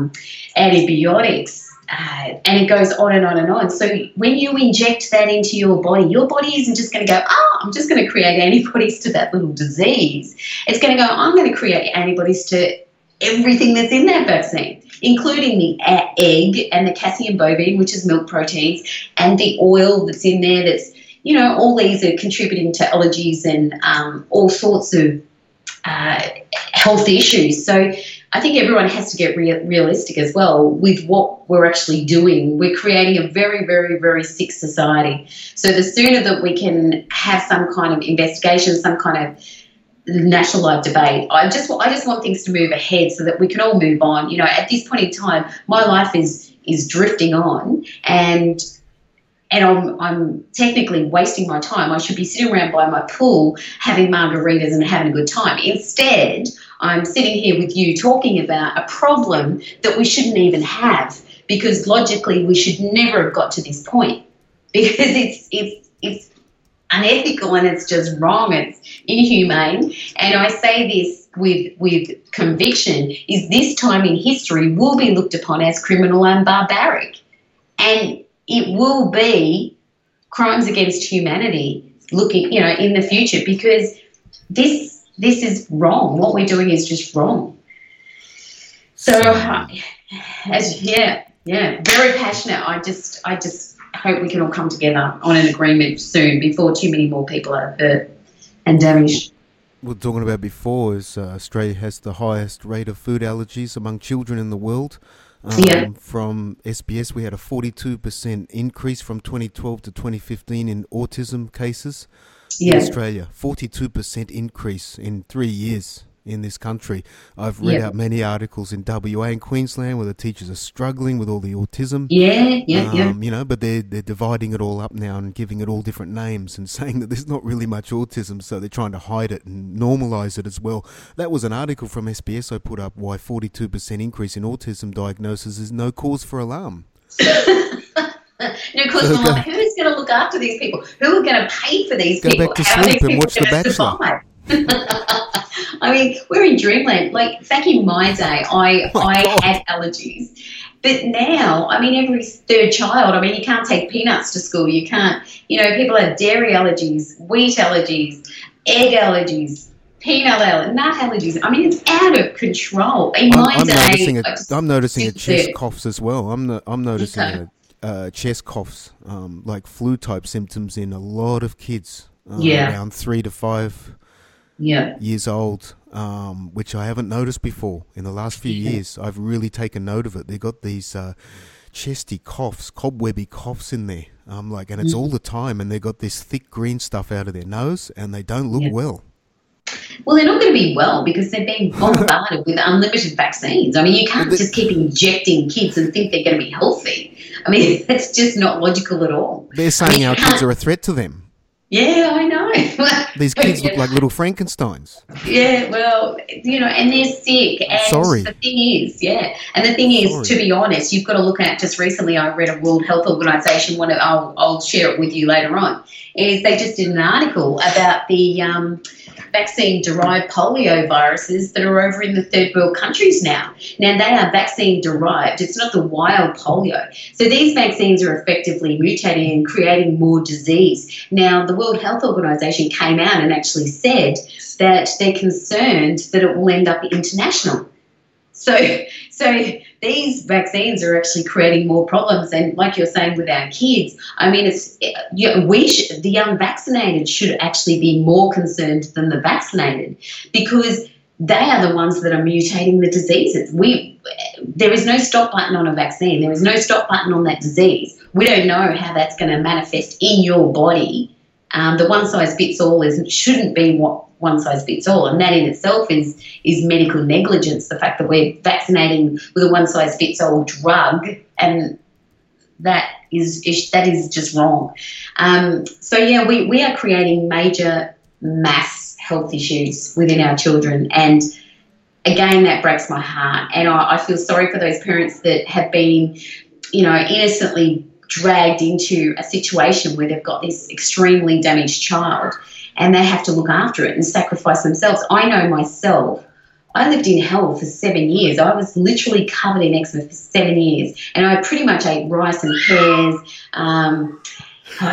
antibiotics, and it goes on and on and on. So when you inject that into your body isn't just going to go, I'm just going to create antibodies to that little disease. It's going to go, I'm going to create antibodies to everything that's in that vaccine, including the egg and the casein bovine, which is milk proteins, and the oil that's in there that's, you know, all these are contributing to allergies and all sorts of health issues. So I think everyone has to get realistic as well with what we're actually doing. We're creating a very, very, very sick society. So the sooner that we can have some kind of investigation, some kind of national live debate, I just want things to move ahead so that we can all move on. You know, at this point in time, my life is drifting on, and I'm technically wasting my time. I should be sitting around by my pool having margaritas and having a good time. Instead, I'm sitting here with you talking about a problem that we shouldn't even have, because logically we should never have got to this point, because it's unethical and it's just wrong. It's inhumane. And I say this with conviction, is this time in history will be looked upon as criminal and barbaric. And it will be crimes against humanity looking, you know, in the future, because this is wrong. What we're doing is just wrong. So, very passionate. I just hope we can all come together on an agreement soon before too many more people are hurt and damaged. We were talking about before is Australia has the highest rate of food allergies among children in the world. From SBS, we had a 42% increase from 2012 to 2015 in autism cases in Australia. 42% increase in 3 years in this country. I've read out many articles in WA and Queensland where the teachers are struggling with all the autism. You know, but they're dividing it all up now and giving it all different names and saying that there's not really much autism, so they're trying to hide it and normalise it as well. That was an article from SBS I put up, why 42% increase in autism diagnosis is no cause for alarm. No cause for alarm. Who's going to look after these people? Who are going to pay for these people? Go back to sleep and watch The Bachelor. I mean, we're in dreamland. Like, back in my day, I had allergies. But now, I mean, every third child, I mean, you can't take peanuts to school. You can't, you know, people have dairy allergies, wheat allergies, egg allergies, peanut allergies, nut allergies. I mean, it's out of control. In my day, I'm noticing a chest coughs as well. I'm noticing chest coughs, like flu-type symptoms in a lot of kids around 3 to 5 years old, which I haven't noticed before. In the last few years, I've really taken note of it. They've got these chesty coughs, cobwebby coughs in there, and it's all the time, and they've got this thick green stuff out of their nose, and they don't look well. Well, they're not going to be well because they're being bombarded with unlimited vaccines. I mean, you can't just keep injecting kids and think they're going to be healthy. I mean, that's just not logical at all. They're saying our kids are a threat to them. Yeah, I know. These kids look like little Frankensteins. Yeah, well, you know, and they're sick. And the thing is, to be honest, you've got to look at, just recently I read a World Health Organization one, I'll share it with you later on, is they just did an article about the vaccine-derived polio viruses that are over in the third world countries now. Now, they are vaccine-derived. It's not the wild polio. So these vaccines are effectively mutating and creating more disease. Now, the World Health Organization came out and actually said that they're concerned that it will end up international. So these vaccines are actually creating more problems, and like you're saying with our kids, I mean, the unvaccinated should actually be more concerned than the vaccinated, because they are the ones that are mutating the diseases. There is no stop button on a vaccine. There is no stop button on that disease. We don't know how that's going to manifest in your body. The one size fits all shouldn't be what one size fits all, and that in itself is medical negligence. The fact that we're vaccinating with a one size fits all drug, and that is just wrong. We are creating major mass health issues within our children, and again, that breaks my heart. And I feel sorry for those parents that have been, you know, innocently dragged into a situation where they've got this extremely damaged child and they have to look after it and sacrifice themselves. I know myself, I lived in hell for 7 years. I was literally covered in eczema for 7 years, and I pretty much ate rice and pears. I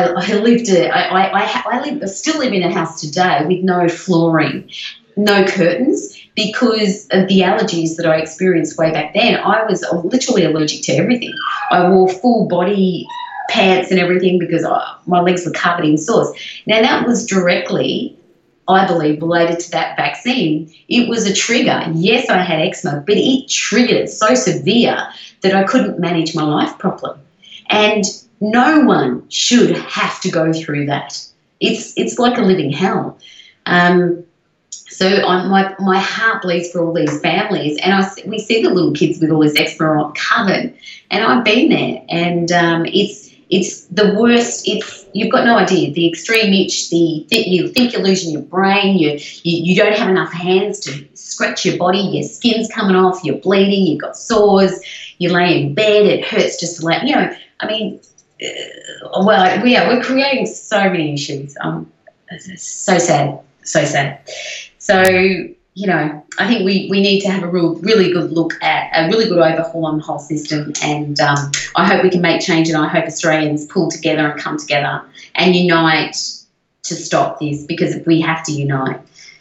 still live in a house today with no flooring, no curtains, because of the allergies that I experienced way back then. I was literally allergic to everything. I wore full body pants and everything because my legs were covered in sores. Now, that was directly, I believe, related to that vaccine. It was a trigger. Yes, I had eczema, but it triggered it so severe that I couldn't manage my life properly. And no one should have to go through that. It's like a living hell. So my heart bleeds for all these families, and we see the little kids with all this eczema covered, and I've been there, and it's the worst. You've got no idea. The extreme itch, you think you're losing your brain, you don't have enough hands to scratch your body, your skin's coming off, you're bleeding, you've got sores, you lay in bed, it hurts just to lay, you know, I mean, we're creating so many issues. It's so sad, so sad. So, you know, I think we need to have a really good look at a really good overhaul on the whole system, and I hope we can make change, and I hope Australians pull together and come together and unite to stop this, because we have to unite.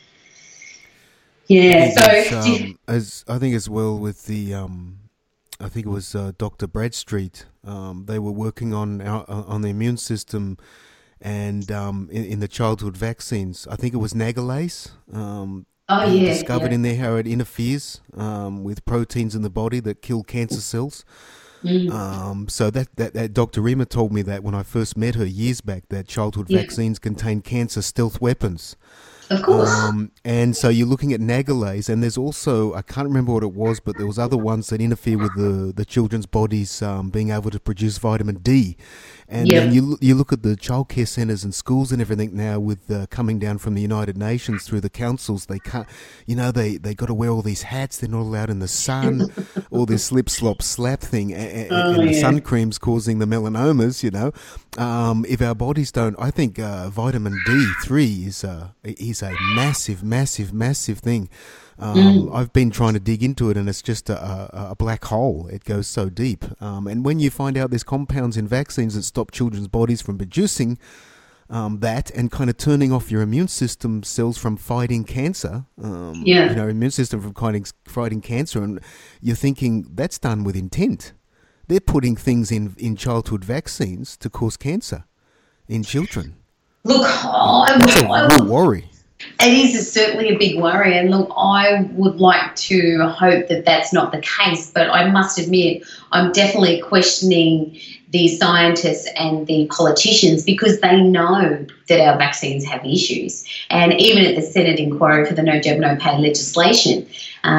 Yeah, I think as well with the, I think it was Dr. Bradstreet, they were working on the immune system, and in the childhood vaccines, I think it was Nagalase. discovered in there how it interferes with proteins in the body that kill cancer cells. So that Dr. Rima told me that when I first met her years back, that childhood vaccines contain cancer stealth weapons. Of course. And so you're looking at nagalase, and there's also, I can't remember what it was, but there was other ones that interfere with the children's bodies being able to produce vitamin D. And then you look at the childcare centres and schools and everything now with coming down from the United Nations through the councils. They can't, they got to wear all these hats. They're not allowed in the sun, all this slip, slop, slap thing. And the sun cream's causing the melanomas, If our bodies don't, I think vitamin D3 is a massive, massive, massive thing. I've been trying to dig into it, and it's just a black hole. It goes so deep. And when you find out there's compounds in vaccines that stop children's bodies from producing that and kind of turning off your immune system cells from fighting cancer, immune system from fighting cancer, and you're thinking that's done with intent. They're putting things in childhood vaccines to cause cancer in children. Look, that's a real worry. It is certainly a big worry, and look, I would like to hope that that's not the case, but I must admit I'm definitely questioning the scientists and the politicians because they know that our vaccines have issues. And even at the Senate inquiry for the No Jab, No Pay legislation,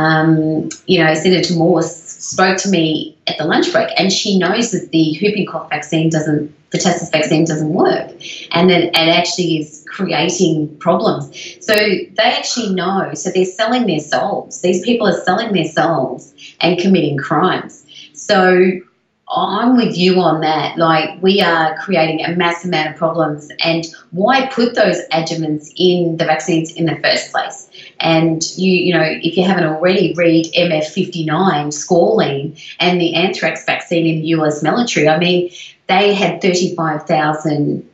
Senator Morse spoke to me at the lunch break, and she knows that the whooping cough vaccine the pertussis vaccine doesn't work, and that it actually is creating problems. So they actually know. So they're selling their souls. These people are selling their souls and committing crimes. So I'm with you on that. Like, we are creating a mass amount of problems, and why put those adjuvants in the vaccines in the first place? And if you haven't already, read MF59, squalene, and the anthrax vaccine in the US military. I mean, they had 35,000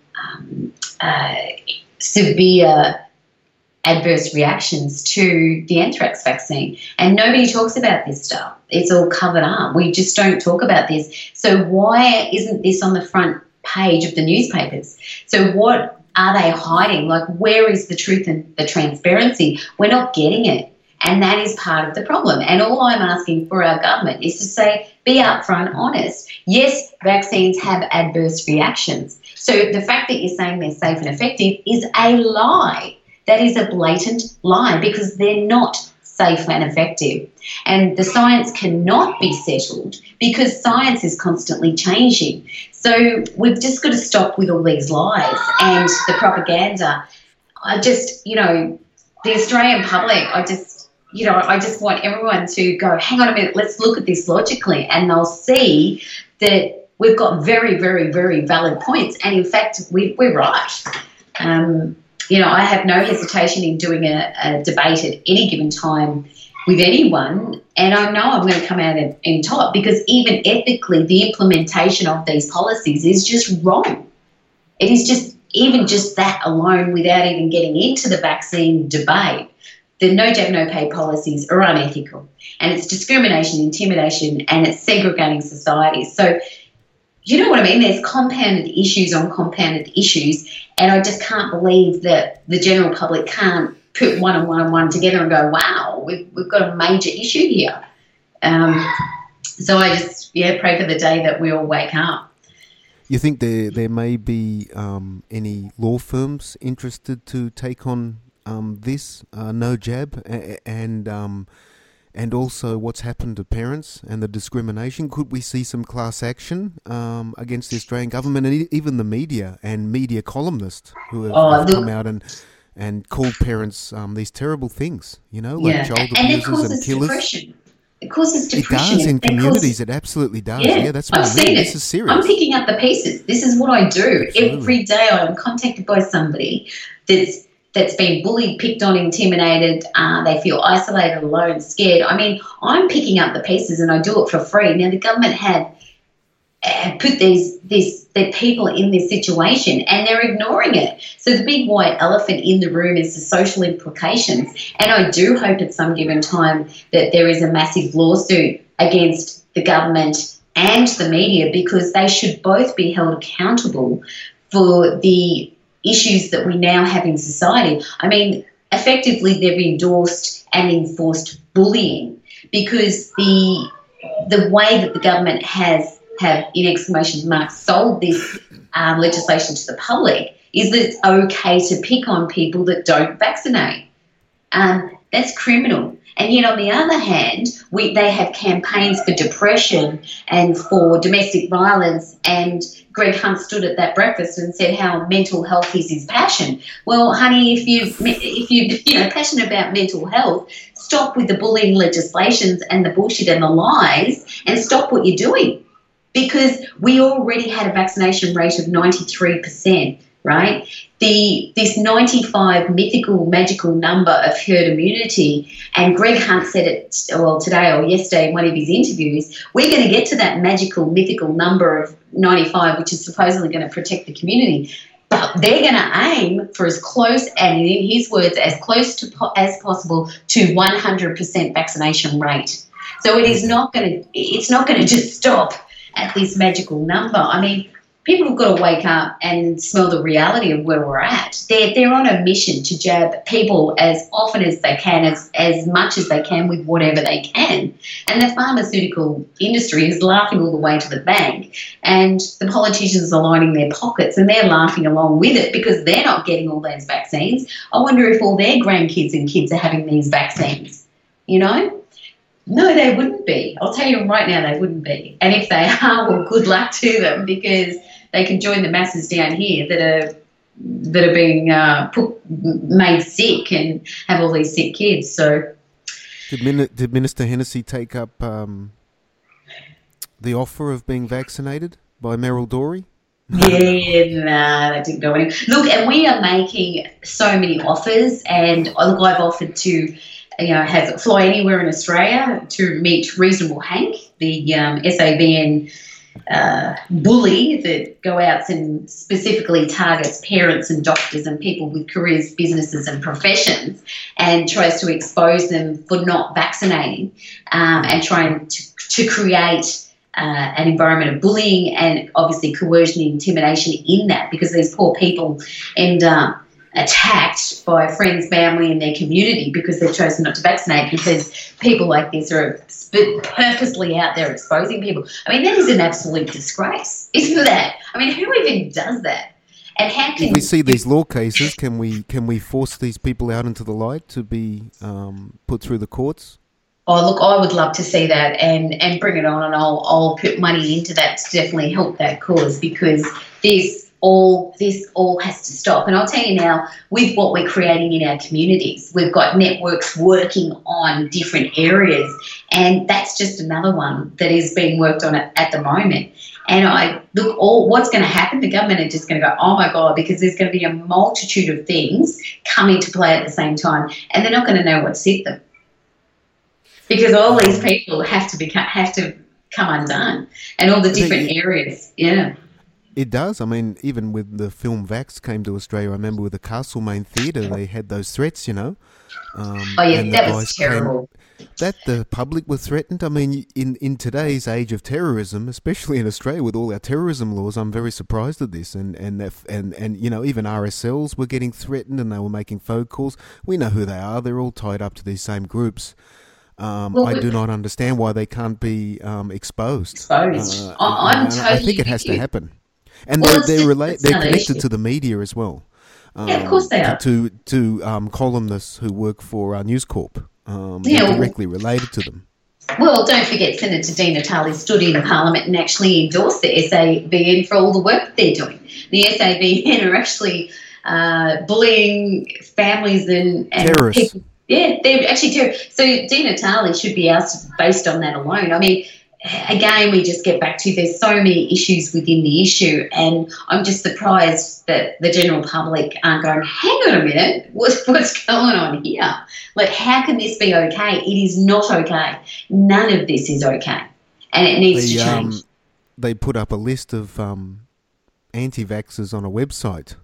severe adverse reactions to the anthrax vaccine, and nobody talks about this stuff. It's all covered up. We just don't talk about this. So why isn't this on the front page of the newspapers? So what are they hiding? Like, where is the truth and the transparency? We're not getting it, and that is part of the problem. And all I'm asking for our government is to say, be upfront, honest. Yes, vaccines have adverse reactions. So the fact that you're saying they're safe and effective is a lie. That is a blatant lie, because they're not safe and effective. And the science cannot be settled because science is constantly changing. So we've just got to stop with all these lies and the propaganda. I just, the Australian public, I just want everyone to go, hang on a minute, let's look at this logically, and they'll see that we've got very, very, very valid points. And in fact, we're right. I have no hesitation in doing a debate at any given time with anyone, and I know I'm going to come out in top, because even ethically, the implementation of these policies is just wrong. It is just, even just that alone, without even getting into the vaccine debate, the No Jab, No Pay policies are unethical, and it's discrimination, intimidation, and it's segregating societies. So, you know what I mean? There's compounded issues on compounded issues, and I just can't believe that the general public can't put one and one and one together and go, wow, we've got a major issue here. So I just, pray for the day that we all wake up. You think there may be any law firms interested to take on this no jab, and also what's happened to parents and the discrimination? Could we see some class action against the Australian government and even the media and media columnists who have come out and called parents these terrible things, like child abusers and killers? Depression. It causes depression. It does in communities. It absolutely does. Yeah, that's what I mean. This is serious. I'm picking up the pieces. This is what I do. Absolutely. Every day I'm contacted by somebody that's been bullied, picked on, intimidated. They feel isolated, alone, scared. I mean, I'm picking up the pieces, and I do it for free. Now, the government had put their people in this situation, and they're ignoring it. So the big white elephant in the room is the social implications. And I do hope at some given time that there is a massive lawsuit against the government and the media, because they should both be held accountable for the issues that we now have in society. I mean, effectively they've endorsed and enforced bullying, because the way that the government have in exclamation marks sold this legislation to the public is that it's okay to pick on people that don't vaccinate. That's criminal. And yet, on the other hand, they have campaigns for depression and for domestic violence, and Greg Hunt stood at that breakfast and said how mental health is his passion. Well, honey, if you're passionate about mental health, stop with the bullying legislations and the bullshit and the lies, and stop what you're doing, because we already had a vaccination rate of 93%. Right? This 95 mythical, magical number of herd immunity, and Greg Hunt said it, today or yesterday in one of his interviews, we're going to get to that magical, mythical number of 95, which is supposedly going to protect the community. But they're going to aim for as close, and in his words, as close to as possible to 100% vaccination rate. So it's not going to just stop at this magical number. I mean, people have got to wake up and smell the reality of where we're at. They're on a mission to jab people as often as they can, as much as they can, with whatever they can. And the pharmaceutical industry is laughing all the way to the bank, and the politicians are lining their pockets and they're laughing along with it because they're not getting all those vaccines. I wonder if all their grandkids and kids are having these vaccines, you know? No, they wouldn't be. I'll tell you right now, they wouldn't be. And if they are, well, good luck to them, because they can join the masses down here that are being made sick and have all these sick kids. So, did Minister Hennessy take up the offer of being vaccinated by Meryl Dorey? Yeah, that didn't go anywhere. Look, and we are making so many offers, and look, I've offered to, fly anywhere in Australia to meet Reasonable Hank, the SABN bully that go out and specifically targets parents and doctors and people with careers, businesses and professions, and tries to expose them for not vaccinating, and trying to create an environment of bullying and obviously coercion and intimidation in that, because these poor people end up attacked by friends, family and their community because they've chosen not to vaccinate, because people like this are purposely out there exposing people. I mean, that is an absolute disgrace, isn't that? I mean, who even does that? And how can we see these law cases? Can we force these people out into the light to be put through the courts? Oh, look, I would love to see that and bring it on, and I'll put money into that to definitely help that cause, because this all has to stop. And I'll tell you now, with what we're creating in our communities, we've got networks working on different areas, and that's just another one that is being worked on at the moment. And what's going to happen, the government are just going to go, oh my God, because there's going to be a multitude of things come into play at the same time, and they're not going to know what to hit them, because all these people have to come undone, and all the different areas. Yeah. It does. I mean, even when the film Vax came to Australia, I remember with the Castlemaine Theatre, they had those threats, that was terrible. That the public were threatened. I mean, in today's age of terrorism, especially in Australia with all our terrorism laws, I'm very surprised at this. And even RSLs were getting threatened, and they were making phone calls. We know who they are. They're all tied up to these same groups. I do not understand why they can't be exposed. I think it has to happen. And they're connected to the media as well. Yeah, of course they are. To columnists who work for News Corp. They're directly related to them. Well, don't forget Senator Di Natale stood in Parliament and actually endorsed the SABN for all the work that they're doing. The SABN are actually bullying families and terrorists. People. Yeah, they're actually terrorists. So Di Natale should be asked based on that alone. I mean, again, we just get back to there's so many issues within the issue, and I'm just surprised that the general public aren't going, hang on a minute, what's going on here? Like, how can this be okay? It is not okay. None of this is okay, and it needs to change. They put up a list of anti-vaxxers on a website.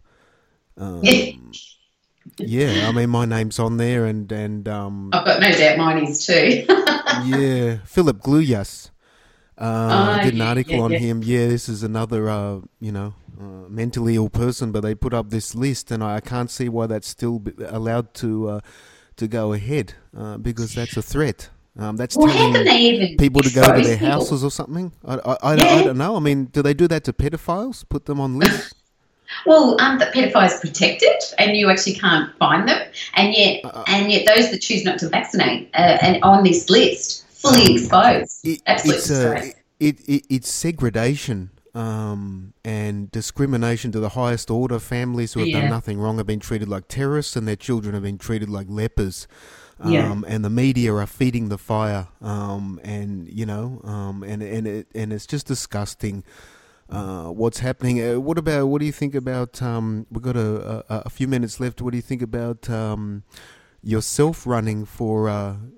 Yeah, I mean, my name's on there, and I've got no doubt mine is too. Yeah, Philip Gluyas. Did an article on him. Yeah, this is another, mentally ill person, but they put up this list, and I can't see why that's still allowed to go ahead, because that's a threat. That's telling people to go to their houses or something. I don't know. I mean, do they do that to pedophiles? Put them on lists? Well, the pedophiles are protected, and you actually can't find them, and yet those that choose not to vaccinate and on this list, fully exposed, absolutely. It's segregation and discrimination to the highest order. Families who have done nothing wrong have been treated like terrorists, and their children have been treated like lepers. And the media are feeding the fire, and it's just disgusting. What's happening? What do you think about? We've got a few minutes left. What do you think about yourself running for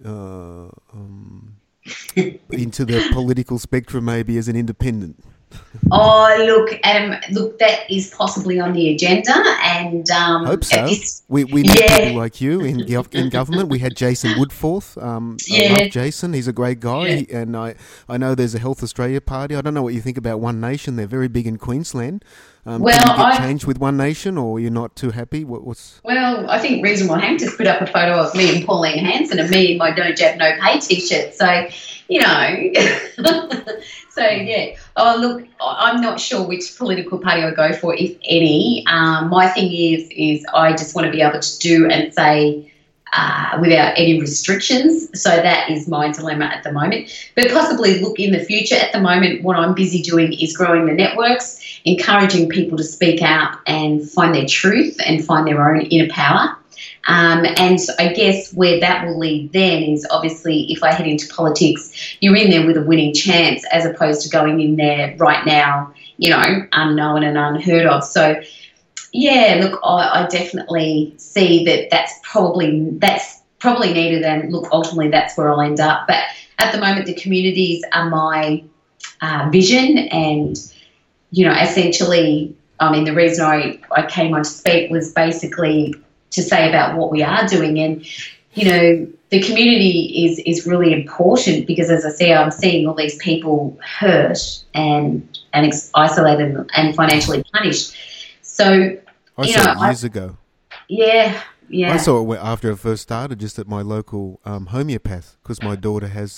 into the political spectrum, maybe as an independent? Oh, look, Adam, that is possibly on the agenda, and hope so. We need people like you in government. We had Jason Woodforth. I love Jason. He's a great guy, and I know there's a Health Australia party. I don't know what you think about One Nation. They're very big in Queensland. Can you get change with One Nation, or you're not too happy? Well, I think Reasonable Hank just put up a photo of me and Pauline Hanson and me in my No Jab No Pay t-shirt. So, so yeah. Oh, look, I'm not sure which political party I go for, if any. My thing is I just want to be able to do and say without any restrictions. So that is my dilemma at the moment. But possibly look in the future. At the moment, what I'm busy doing is growing the networks, encouraging people to speak out and find their truth and find their own inner power. And I guess where that will lead then is obviously if I head into politics, you're in there with a winning chance as opposed to going in there right now, unknown and unheard of. So, yeah, look, I definitely see that's probably needed, and look, ultimately that's where I'll end up. But at the moment, the communities are my vision, and, essentially, I mean, the reason I came on to speak was basically to say about what we are doing. And, the community is really important because, as I say, I'm seeing all these people hurt and isolated and financially punished. So, I saw it years ago. Yeah. I saw it after I first started, just at my local homeopath, because my daughter has,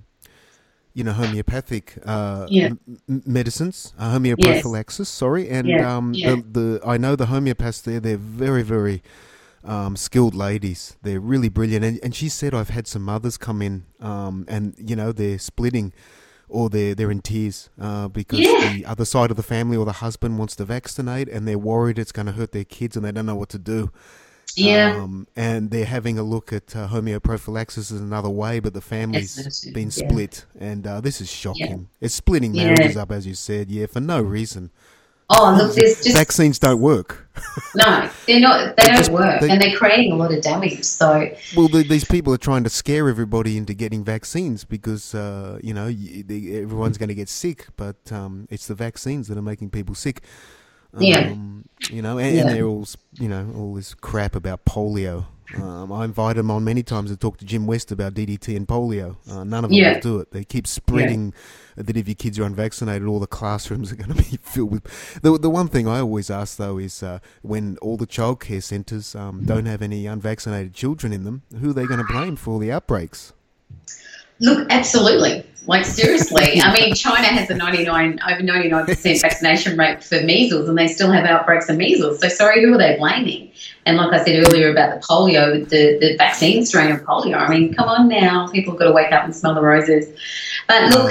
homeopathic medicines, homeoprophylaxis. Sorry, and I know the homeopaths there. They're very, very skilled ladies. They're really brilliant. And she said I've had some mothers come in, and they're splitting. Or they're in tears because the other side of the family or the husband wants to vaccinate, and they're worried it's going to hurt their kids, and they don't know what to do. Yeah. And they're having a look at homeoprophylaxis as another way, but the family's been split, and this is shocking. Yeah. It's splitting marriages up, as you said, for no reason. Oh, look, there's just... Vaccines don't work. No, they're not. They don't work, and they're creating a lot of damage. So, well, these people are trying to scare everybody into getting vaccines because everyone's going to get sick, but it's the vaccines that are making people sick. And they're all all this crap about polio. I invited them on many times to talk to Jim West about DDT and polio. None of them will do it. They keep spreading that if your kids are unvaccinated, all the classrooms are going to be filled with... The one thing I always ask, though, is when all the childcare centres don't have any unvaccinated children in them, who are they going to blame for all the outbreaks? Look, absolutely. Like, seriously. I mean, China has over 99% vaccination rate for measles, and they still have outbreaks of measles. So, sorry, who are they blaming? And like I said earlier about the polio, the vaccine strain of polio, I mean, come on now. People have got to wake up and smell the roses. But look,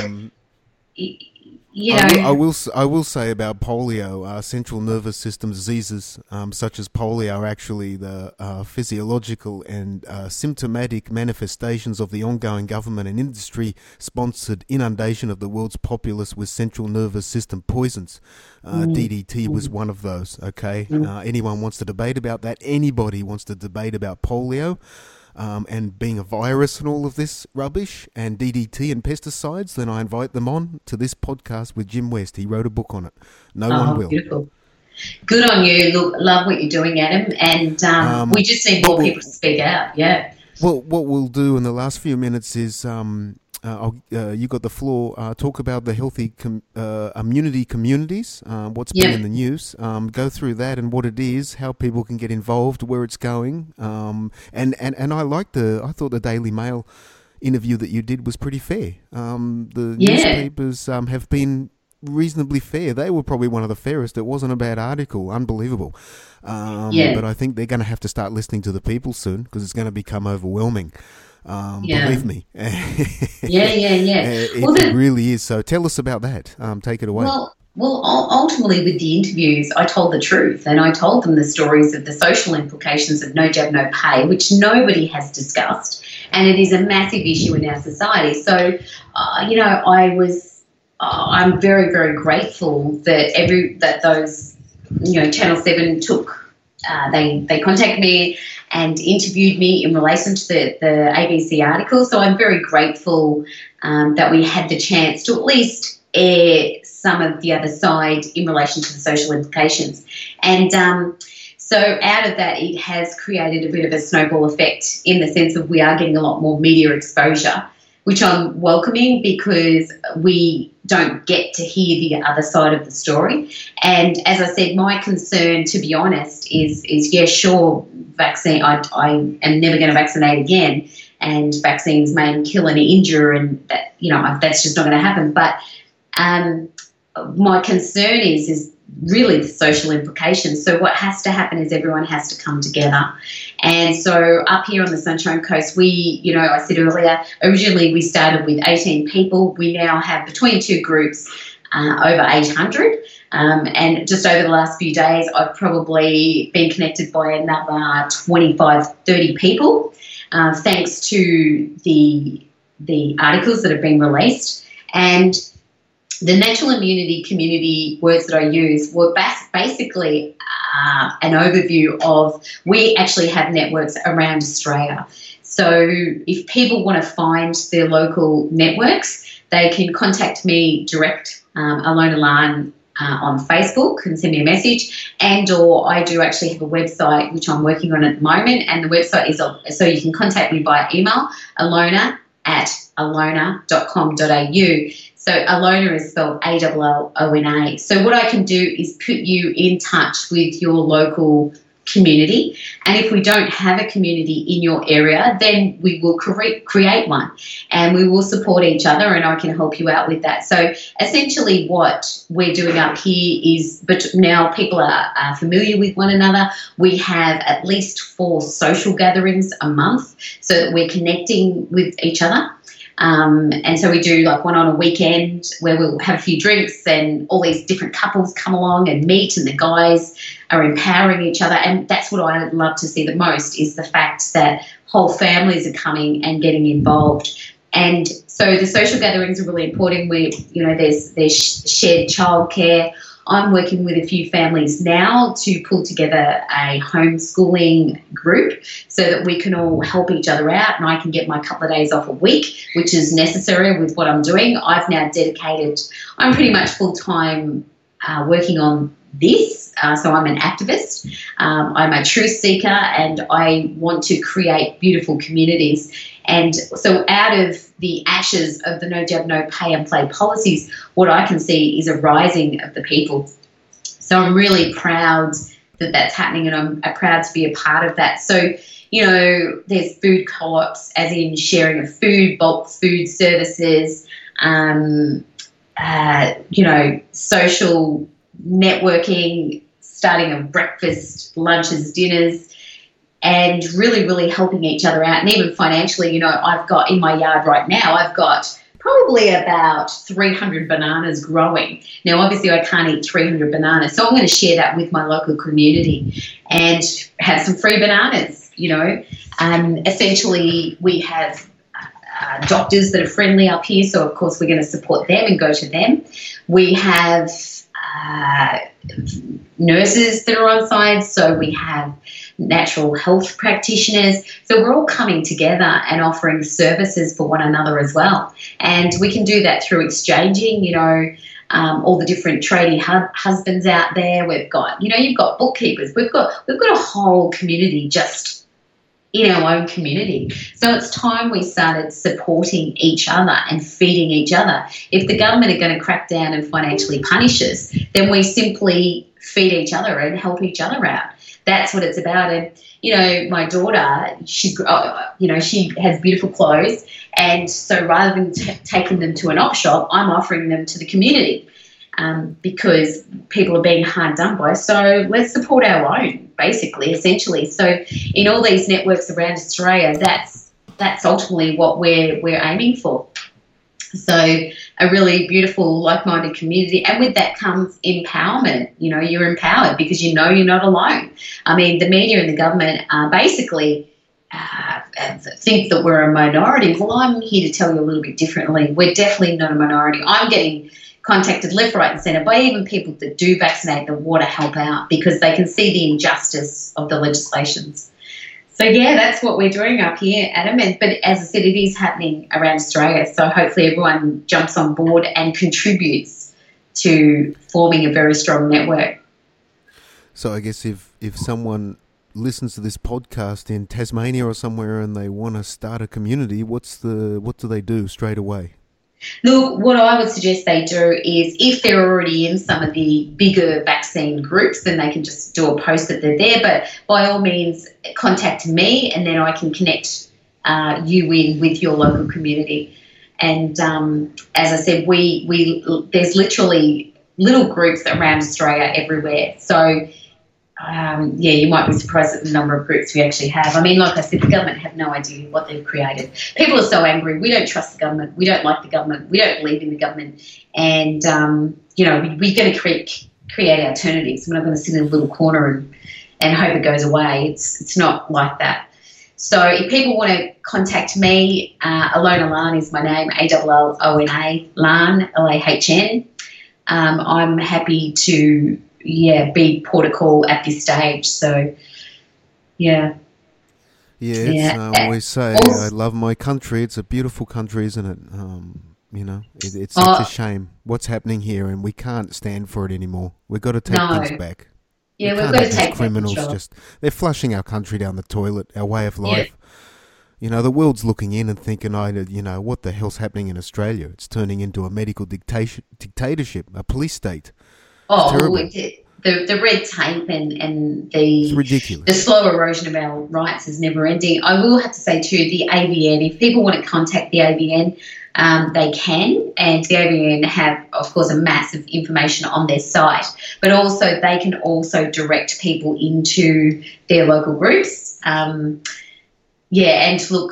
I will say about polio, central nervous system diseases such as polio are actually the physiological and symptomatic manifestations of the ongoing government and industry-sponsored inundation of the world's populace with central nervous system poisons. DDT was one of those, okay? Anyone wants to debate about that? Anybody wants to debate about polio? And being a virus and all of this rubbish and DDT and pesticides, then I invite them on to this podcast with Jim West. He wrote a book on it. No one will. Beautiful. Good on you. Look, love what you're doing, Adam. And we just need more people to speak out. Yeah. Well, what we'll do in the last few minutes is you got the floor. Talk about the healthy immunity communities. What's been in the news? Go through that and what it is, how people can get involved, where it's going. And I thought the Daily Mail interview that you did was pretty fair. The newspapers have been reasonably fair. They were probably one of the fairest. It wasn't a bad article. Unbelievable. But I think they're going to have to start listening to the people soon because it's going to become overwhelming. Believe me. It really is. So tell us about that. Take it away. Well, ultimately with the interviews, I told the truth and I told them the stories of the social implications of no jab, no pay, which nobody has discussed. And it is a massive issue in our society. So, I'm very, very grateful that those, Channel 7 took, they contacted me and interviewed me in relation to the ABC article. So I'm very grateful that we had the chance to at least air some of the other side in relation to the social implications. And so out of that, it has created a bit of a snowball effect in the sense of we are getting a lot more media exposure, which I'm welcoming because we don't get to hear the other side of the story. And as I said, my concern, to be honest, is sure, vaccine, I am never going to vaccinate again, and vaccines may kill and injure, and that, that's just not going to happen. But my concern is really the social implications. So what has to happen is everyone has to come together. And so up here on the Sunshine Coast, we, I said earlier, originally we started with 18 people. We now have between two groups over 800. And just over the last few days, I've probably been connected by another 25, 30 people, thanks to the articles that have been released. And the natural immunity community words that I use were basically an overview of, we actually have networks around Australia. So if people want to find their local networks, they can contact me direct, Alona Lan, on Facebook, and send me a message, or I do actually have a website which I'm working on at the moment, and the website is, so you can contact me via email, alona@alona.com.au. So Alona is spelled Allona. So what I can do is put you in touch with your local community. And if we don't have a community in your area, then we will create one, and we will support each other, and I can help you out with that. So essentially what we're doing up here is, but now people are familiar with one another. We have at least 4 social gatherings a month so that we're connecting with each other. And so we do like one on a weekend where we'll have a few drinks and all these different couples come along and meet, and the guys are empowering each other. And that's what I love to see the most, is the fact that whole families are coming and getting involved. And so the social gatherings are really important. There's shared childcare. I'm working with a few families now to pull together a homeschooling group so that we can all help each other out, and I can get my couple of days off a week, which is necessary with what I'm doing. I've now dedicated, I'm pretty much full-time working on this, so I'm an activist. I'm a truth seeker, and I want to create beautiful communities. And so out of the ashes of the no jab, no pay and play policies, what I can see is a rising of the people. So I'm really proud that that's happening, and I'm proud to be a part of that. So, there's food co-ops, as in sharing of food, bulk food services, social networking, starting of breakfast, lunches, dinners, and really, really helping each other out. And even financially, I've got in my yard right now, I've got probably about 300 bananas growing. Now, obviously, I can't eat 300 bananas, so I'm going to share that with my local community and have some free bananas, Essentially, we have doctors that are friendly up here, so, of course, we're going to support them and go to them. We have nurses that are on site, so we have natural health practitioners. So we're all coming together and offering services for one another as well. And we can do that through exchanging, all the different tradie husbands out there. We've got, you've got bookkeepers. We've got a whole community just in our own community. So it's time we started supporting each other and feeding each other. If the government are going to crack down and financially punish us, then we simply feed each other and help each other out. That's what it's about. And, my daughter, she has beautiful clothes. And so rather than taking them to an op shop, I'm offering them to the community because people are being hard done by. So let's support our own, basically, essentially. So in all these networks around Australia, that's ultimately what we're aiming for. So a really beautiful, like-minded community. And with that comes empowerment. You're empowered because you're not alone. I mean, the media and the government basically think that we're a minority. Well, I'm here to tell you a little bit differently. We're definitely not a minority. I'm getting contacted left, right and centre by even people that do vaccinate that want to help out because they can see the injustice of the legislations. So, yeah, that's what we're doing up here, Adam. But as I said, it is happening around Australia. So hopefully everyone jumps on board and contributes to forming a very strong network. So I guess if someone listens to this podcast in Tasmania or somewhere and they want to start a community, what do they do straight away? Look, what I would suggest they do is if they're already in some of the bigger vaccine groups, then they can just do a post that they're there. But by all means, contact me and then I can connect you in with your local community. And as I said, there's literally little groups around Australia everywhere. So, you might be surprised at the number of groups we actually have. I mean, like I said, the government have no idea what they've created. People are so angry. We don't trust the government. We don't like the government. We don't believe in the government. And, we're going to create alternatives. We're not going to sit in a little corner and hope it goes away. It's not like that. So if people want to contact me, Alona Lahn is my name, Allona, Lahn, Lahn. I'm happy to be port of call at this stage. So, yeah. I always say I love my country. It's a beautiful country, isn't it? It's such a shame what's happening here, and we can't stand for it anymore. We've got to take things back. Yeah, we've got to take criminals. They're flushing our country down the toilet, our way of life. Yeah. The world's looking in and thinking, what the hell's happening in Australia? It's turning into a medical dictatorship, a police state. The red tape and the slow erosion of our rights is never ending. I will have to say too, the AVN, if people want to contact the AVN, they can, and the AVN have, of course, a massive information on their site, but also they can also direct people into their local groups. And look,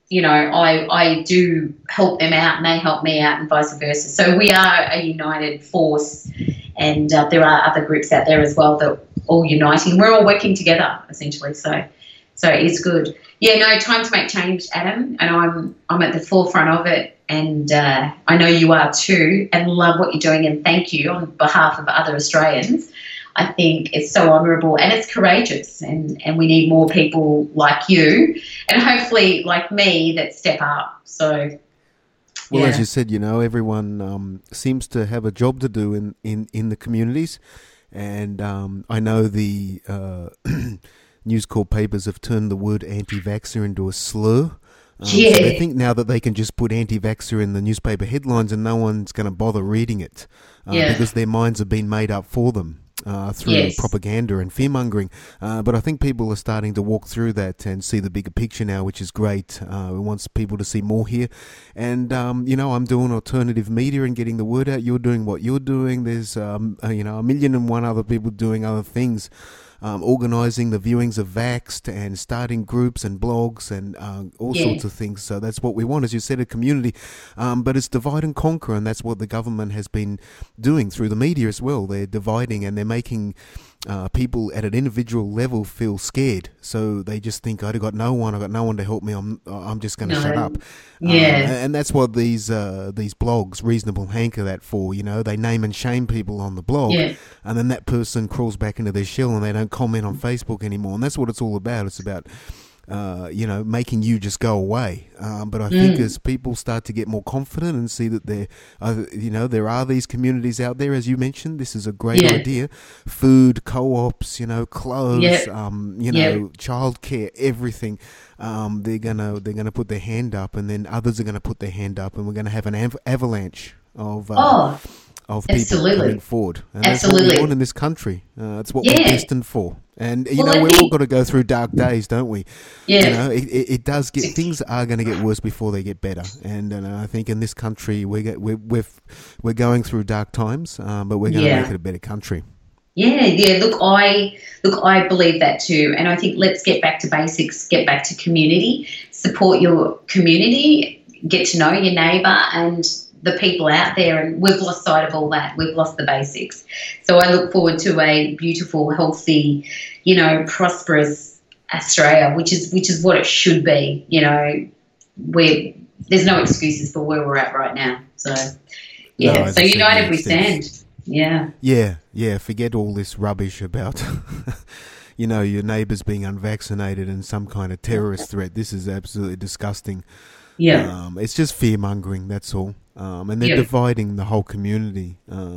I do help them out and they help me out and vice versa. So we are a united force, and there are other groups out there as well that are all uniting. We're all working together, essentially. So it's good. Time to make change, Adam, and I'm at the forefront of it, and I know you are too, and love what you're doing, and thank you on behalf of other Australians. I think it's so honourable and it's courageous, and we need more people like you and hopefully like me that step up. So, well, as you said, everyone seems to have a job to do in the communities, and I know the News Corp papers have turned the word anti-vaxxer into a slur. So they think now that they can just put anti-vaxxer in the newspaper headlines and no one's going to bother reading it because their minds have been made up for them. Through propaganda and fear-mongering. But I think people are starting to walk through that and see the bigger picture now, which is great. We want people to see more here. And, I'm doing alternative media and getting the word out. You're doing what you're doing. There's, a million and one other people doing other things. Organising the viewings of Vaxxed and starting groups and blogs and all sorts of things. So that's what we want, as you said, a community. But it's divide and conquer, and that's what the government has been doing through the media as well. They're dividing and they're making people at an individual level feel scared. So they just think, I've got no one to help me. I'm just going to shut up. And that's what these blogs, Reasonable Hank, are that for. They name and shame people on the blog, and then that person crawls back into their shell and they don't comment on Facebook anymore. And that's what it's all about. It's about making you just go away. But I think as people start to get more confident and see that there are these communities out there, as you mentioned, this is a great idea. Food, co-ops, clothes, childcare, everything. They're gonna put their hand up, and then others are gonna put their hand up, and we're gonna have an avalanche of people coming forward. And that's what we want in this country. It's what we're destined for. And, we've all got to go through dark days, don't we? Yeah. It does things are going to get worse before they get better. And I think in this country, we're going through dark times, but we're going to make it a better country. Yeah. Look, I believe that too. And I think let's get back to basics, get back to community, support your community, get to know your neighbour and the people out there, and we've lost sight of all that. We've lost the basics. So I look forward to a beautiful, healthy, prosperous Australia, which is what it should be. There's no excuses for where we're at right now. So, so united we stand. Yeah. Forget all this rubbish about, your neighbours being unvaccinated and some kind of terrorist threat. This is absolutely disgusting. Yeah. It's just fear-mongering, that's all. And they're dividing the whole community.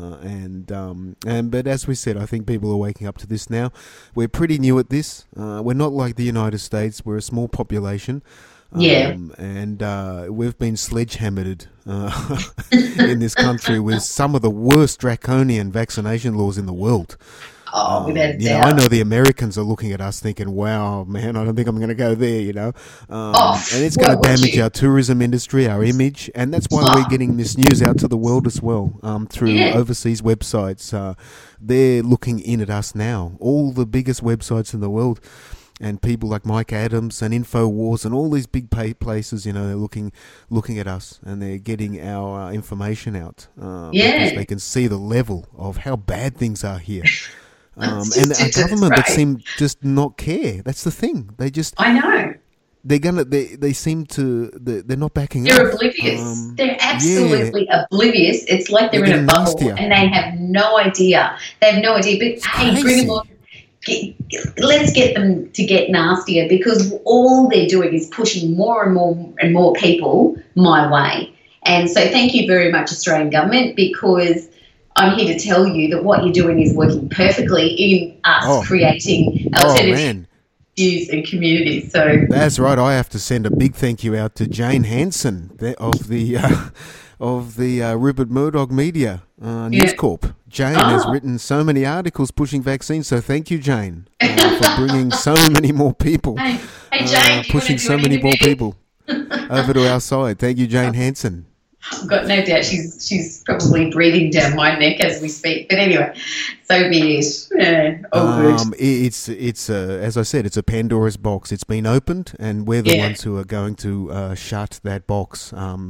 But as we said, I think people are waking up to this now. We're pretty new at this. We're not like the United States. We're a small population. And we've been sledgehammered in this country with some of the worst draconian vaccination laws in the world. I know the Americans are looking at us thinking, wow, man, I don't think I'm going to go there, and it's going to damage our tourism industry, our image, and that's why we're getting this news out to the world as well, through overseas websites. They're looking in at us now, all the biggest websites in the world, and people like Mike Adams and InfoWars and all these big places, they're looking at us, and they're getting our information out, because they can see the level of how bad things are here. And a government that seem just not care. That's the thing. They just. I know. They seem to. They're not backing up. They're oblivious. They're absolutely oblivious. It's like they're in a bubble nastier. And they have no idea. They have no idea. But it's crazy. Bring them on. Let's get them to get nastier, because all they're doing is pushing more and more people my way. And so, thank you very much, Australian government, because I'm here to tell you that what you're doing is working perfectly in us creating alternative views and communities. So that's right. I have to send a big thank you out to Jane Hansen of the Rupert Murdoch Media News Corp. Jane has written so many articles pushing vaccines. So thank you, Jane, for bringing so many more people, hey Jane, pushing so many more people over to our side. Thank you, Jane Hansen. I've got no doubt she's probably breathing down my neck as we speak. But anyway, so be it. Good. It's as I said, it's a Pandora's box. It's been opened, and we're the ones who are going to shut that box.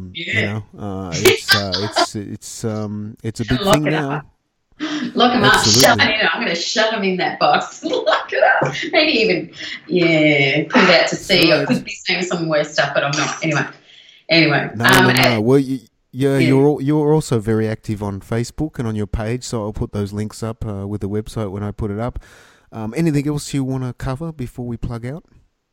It's a big thing now. Lock them up. Shut them in. I'm going to shut them in that box. Lock it up. Maybe even put it out to sea. I could be saying some worse stuff, but I'm not. Anyway. No. Well, you're also very active on Facebook and on your page, so I'll put those links up with the website when I put it up. Anything else you want to cover before we plug out?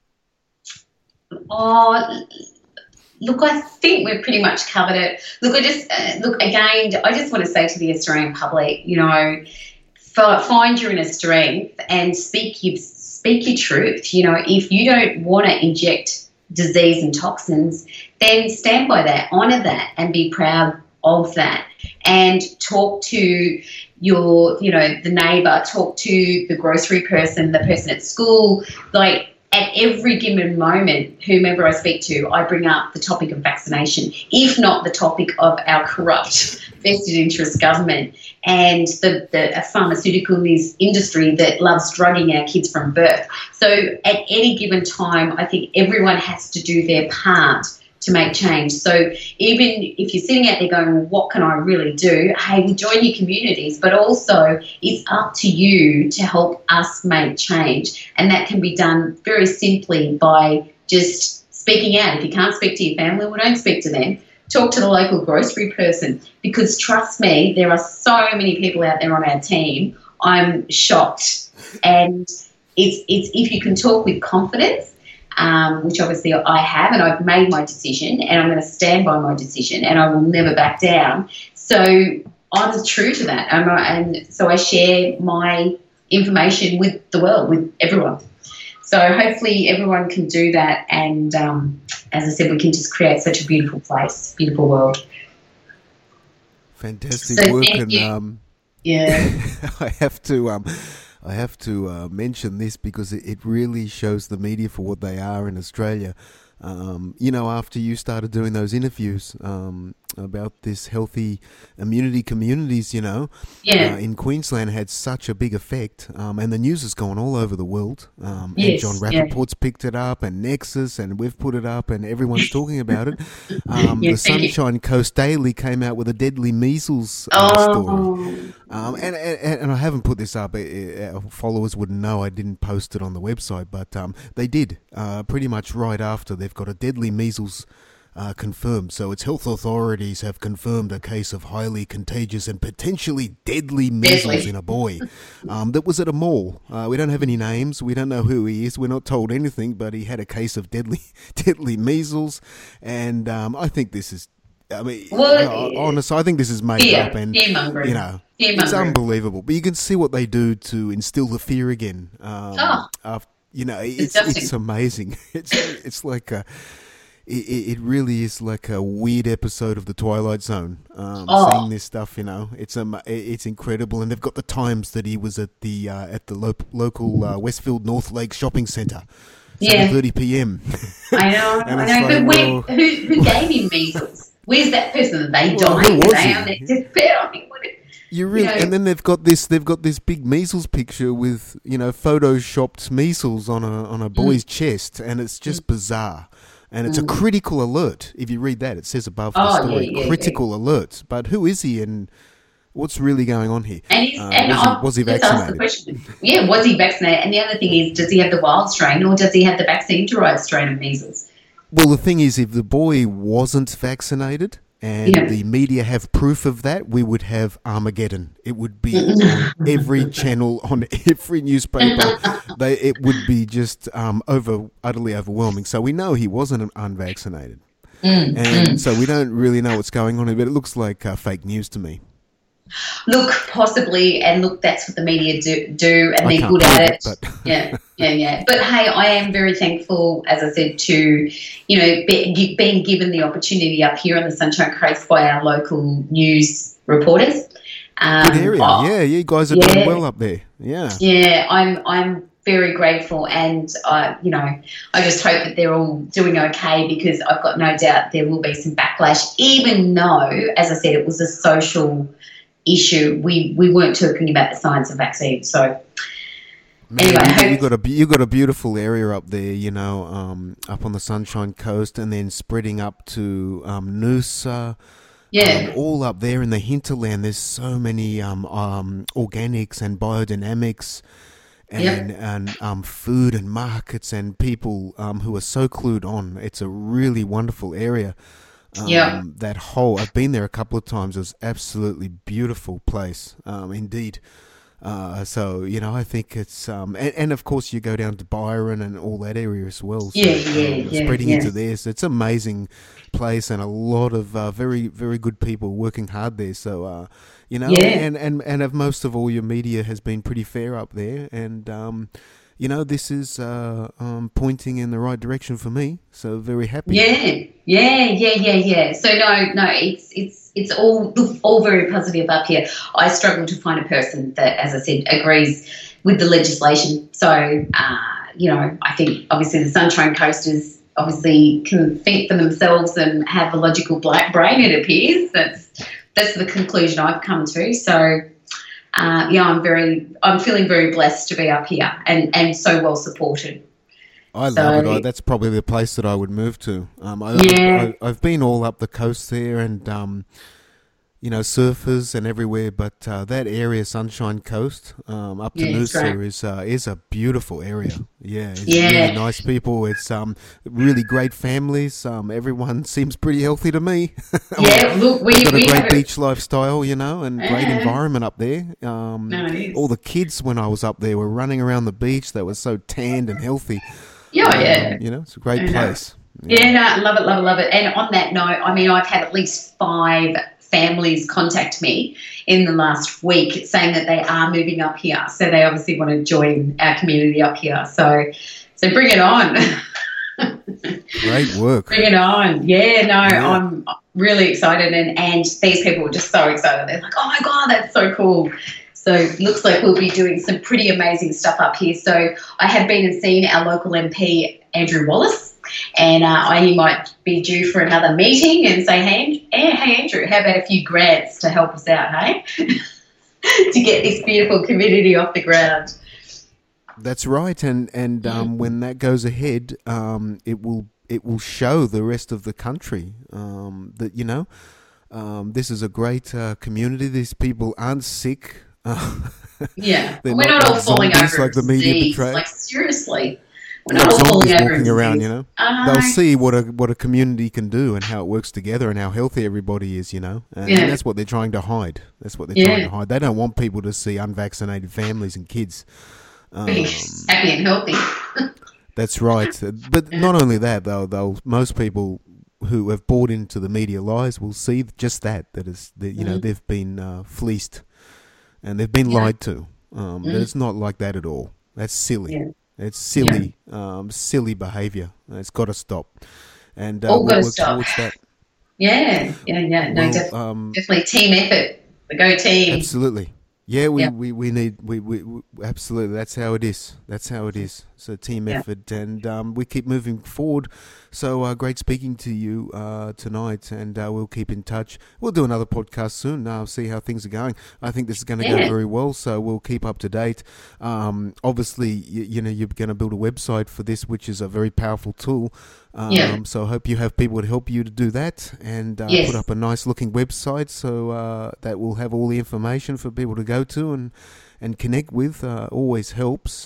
Look, I think we've pretty much covered it. Look, I just want to say to the Australian public, find your inner strength and speak your truth. If you don't want to inject disease and toxins, then stand by that, honour that, and be proud of that. And talk to your, the neighbour, talk to the grocery person, the person at school. Like, at every given moment, whomever I speak to, I bring up the topic of vaccination, if not the topic of our corrupt vested interest government and the pharmaceutical industry that loves drugging our kids from birth. So at any given time, I think everyone has to do their part to make change. So even if you're sitting out there going, well, what can I really do? Hey, we join your communities, but also it's up to you to help us make change. And that can be done very simply by just speaking out. If you can't speak to your family, well, don't speak to them. Talk to the local grocery person, because trust me, there are so many people out there on our team. I'm shocked. And it's if you can talk with confidence, which obviously I have, and I've made my decision, and I'm going to stand by my decision, and I will never back down. So I'm true to that, and so I share my information with the world, with everyone. So hopefully everyone can do that, and as I said, we can just create such a beautiful place, beautiful world. Fantastic work, and yeah, I have to mention this because it really shows the media for what they are in Australia. After you started doing those interviews about this healthy immunity communities, in Queensland had such a big effect, and the news has gone all over the world. And John Rappaport's picked it up, and Nexus, and we've put it up, and everyone's talking about it. The Sunshine Coast Daily came out with a deadly measles story. And I haven't put this up. Our followers wouldn't know I didn't post it on the website, but they did pretty much right after. They've got a deadly measles confirmed. So its health authorities have confirmed a case of highly contagious and potentially deadly measles in a boy that was at a mall. We don't have any names. We don't know who he is. We're not told anything, but he had a case of deadly measles. And I think this is, honestly, I think this is made up, and it's unbelievable. But you can see what they do to instill the fear again. It's amazing. It's like it really is like a weird episode of the Twilight Zone. Seeing this stuff, it's incredible. And they've got the times that he was at the local Westfield North Lake shopping centre. 7:30 p.m. I know. But who gave him measles? Where's that person? Are they dying? Who was they on their deathbed? I mean, and then they've got this big measles picture with photoshopped measles on a boy's chest, and it's just bizarre. And it's a critical alert. If you read that, it says above the story, critical alert. But who is he, and what's really going on here? Was he vaccinated? Yeah, was he vaccinated? And the other thing is, does he have the wild strain, or does he have the vaccine-derived strain of measles? Well, the thing is, if the boy wasn't vaccinated and the media have proof of that, we would have Armageddon. It would be on every channel, on every newspaper. It would be just utterly overwhelming. So we know he wasn't unvaccinated. And so we don't really know what's going on here, but it looks like fake news to me. Look, possibly, and look, that's what the media do, and they're good at it. Yeah. But hey, I am very thankful, as I said, to being given the opportunity up here on the Sunshine Coast by our local news reporters. Good area, you guys are doing well up there. Yeah, I'm very grateful, and I just hope that they're all doing okay, because I've got no doubt there will be some backlash, even though, as I said, it was a social issue. We weren't talking about the science of vaccines. So anyway, you got a beautiful area up there, up on the Sunshine Coast, and then spreading up to Noosa. All up there in the hinterland. There's so many organics and biodynamics and food and markets and people who are so clued on. It's a really wonderful area. That whole, I've been there a couple of times. It was absolutely beautiful place, indeed. So I think it's and of course you go down to Byron and all that area as well. So, spreading into there, so it's an amazing place, and a lot of very, very good people working hard there. So and of most of all, your media has been pretty fair up there, and this is pointing in the right direction for me. So very happy. Yeah. So no, it's all very positive up here. I struggle to find a person that, as I said, agrees with the legislation. So I think obviously the Sunshine Coasters obviously can think for themselves and have a logical brain. It appears that's the conclusion I've come to. So. I'm feeling very blessed to be up here and so well supported. I love it. That's probably the place that I would move to. I've been all up the coast there, and surfers and everywhere, but that area, Sunshine Coast, up to Noosa, is a beautiful area. It's really nice people. It's really great families. Everyone seems pretty healthy to me. Look, we've got a great beach lifestyle, and great environment up there. All the kids when I was up there were running around the beach. They were so tanned and healthy. Yeah. You know, it's a great place. Yeah, no, I love it, love it, love it. And on that note, I mean, I've had at least 5 families contact me in the last week saying that they are moving up here. So they obviously want to join our community up here. So bring it on. Great work. Bring it on. Yeah, no, I'm really excited. And these people were just so excited. They're like, oh, my God, that's so cool. So it looks like we'll be doing some pretty amazing stuff up here. So I have been and seen our local MP, Andrew Wallace, and he might be due for another meeting and say, hey, Andrew, how about a few grants to help us out, hey? To get this beautiful community off the ground. That's right, and when that goes ahead, it will show the rest of the country that, you know, this is a great community. These people aren't sick. Yeah, we're not all falling over like the media portrays. Like, seriously, we're not all falling over walking around. You know, they'll see what a community can do and how it works together and how healthy everybody is. You know, and that's what they're trying to hide. That's what they're trying to hide. They don't want people to see unvaccinated families and kids happy and healthy. That's right. But not only that, though, most people who have bought into the media lies will see just that is, you know, they've been fleeced. And they've been lied to. That it's not like that at all. That's silly. Yeah. It's silly, silly behaviour. It's got to stop. And all got to work stop. Towards that. Yeah. No, definitely team effort. The Go team. Absolutely. Yeah, we need absolutely. That's how it is. So team effort, and we keep moving forward. So great speaking to you tonight, and we'll keep in touch. We'll do another podcast soon. I'll see how things are going. I think this is going to go very well, so we'll keep up to date. Obviously, you know, you're going to build a website for this, which is a very powerful tool. So I hope you have people to help you to do that, and put up a nice looking website so that will have all the information for people to go to and connect with. Always helps.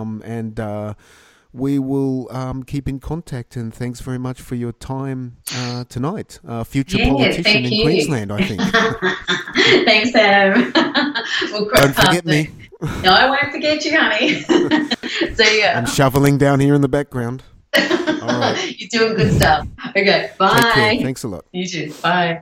We will keep in contact, and thanks very much for your time tonight. Future politician in Queensland, I think. Thanks, Sam. Don't forget me. No, I won't forget you, honey. See ya. I'm shoveling down here in the background. All right. You're doing good stuff. Okay, bye. Take care. Thanks a lot. You too. Bye.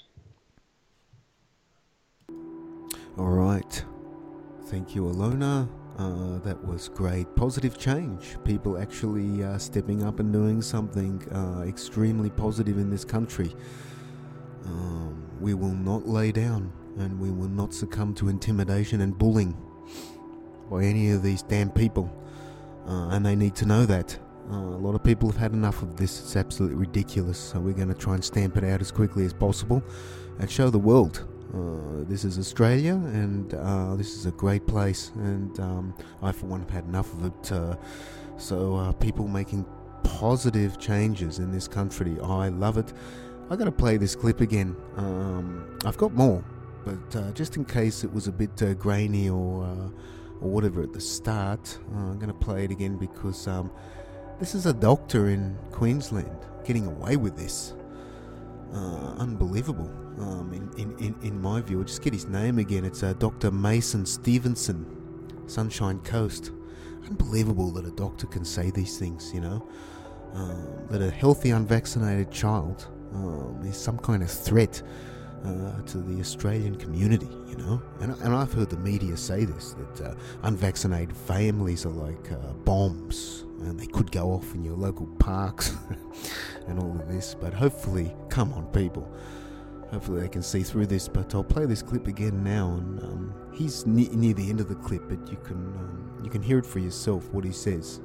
All right. Thank you, Alona. That was great. Positive change. People actually stepping up and doing something extremely positive in this country. We will not lay down, and we will not succumb to intimidation and bullying by any of these damn people. And they need to know that. A lot of people have had enough of this. It's absolutely ridiculous. So we're going to try and stamp it out as quickly as possible and show the world. This is Australia, and this is a great place, and I for one have had enough of it. So people making positive changes in this country, I love it. I got to play this clip again. I've got more, but just in case it was a bit grainy or whatever at the start, I'm going to play it again because this is a doctor in Queensland getting away with this. Unbelievable. In my view, I'll just get his name again. It's Dr. Mason Stevenson, Sunshine Coast. Unbelievable that a doctor can say these things, you know. That a healthy, unvaccinated child is some kind of threat to the Australian community, you know. And I've heard the media say this, that unvaccinated families are like bombs, and they could go off in your local parks and all of this. But hopefully, come on, people. Hopefully they can see through this. But I'll play this clip again now, and he's near the end of the clip, but you can hear it for yourself what he says.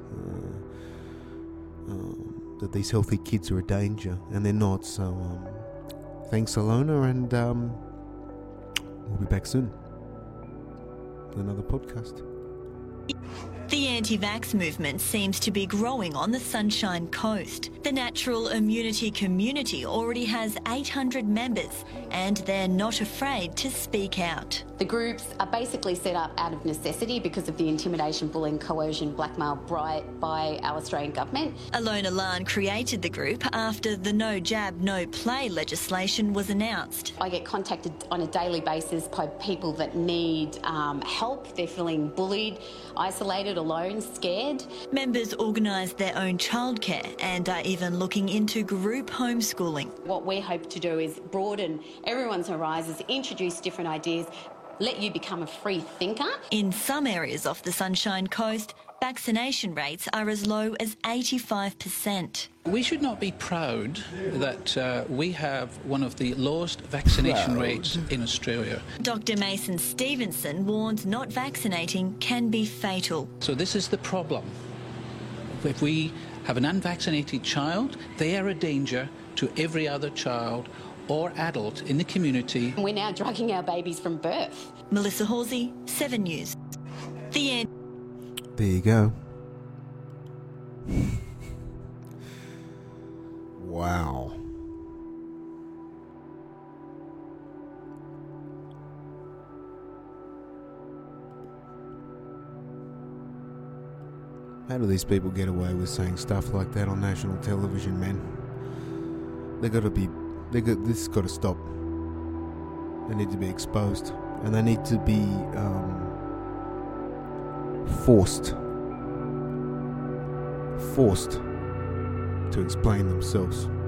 That these healthy kids are a danger, and they're not. So thanks, Alona, and we'll be back soon with another podcast. The anti-vax movement seems to be growing on the Sunshine Coast. The natural immunity community already has 800 members, and they're not afraid to speak out. The groups are basically set up out of necessity because of the intimidation, bullying, coercion, blackmail by our Australian government. Alona Lan created the group after the No Jab, No Play legislation was announced. I get contacted on a daily basis by people that need help. They're feeling bullied, isolated, alone, scared. Members organise their own childcare and are even looking into group homeschooling. What we hope to do is broaden everyone's horizons, introduce different ideas, let you become a free thinker. In some areas off the Sunshine Coast, vaccination rates are as low as 85%. We should not be proud that we have one of the lowest vaccination rates in Australia. Dr Mason Stevenson warns not vaccinating can be fatal. So this is the problem. If we have an unvaccinated child, they are a danger to every other child or adult in the community. We're now drugging our babies from birth. Melissa Horsey, 7 News. The end. There you go. Wow. How do these people get away with saying stuff like that on national television, man? This has got to stop. They need to be exposed, and they need to be forced to explain themselves.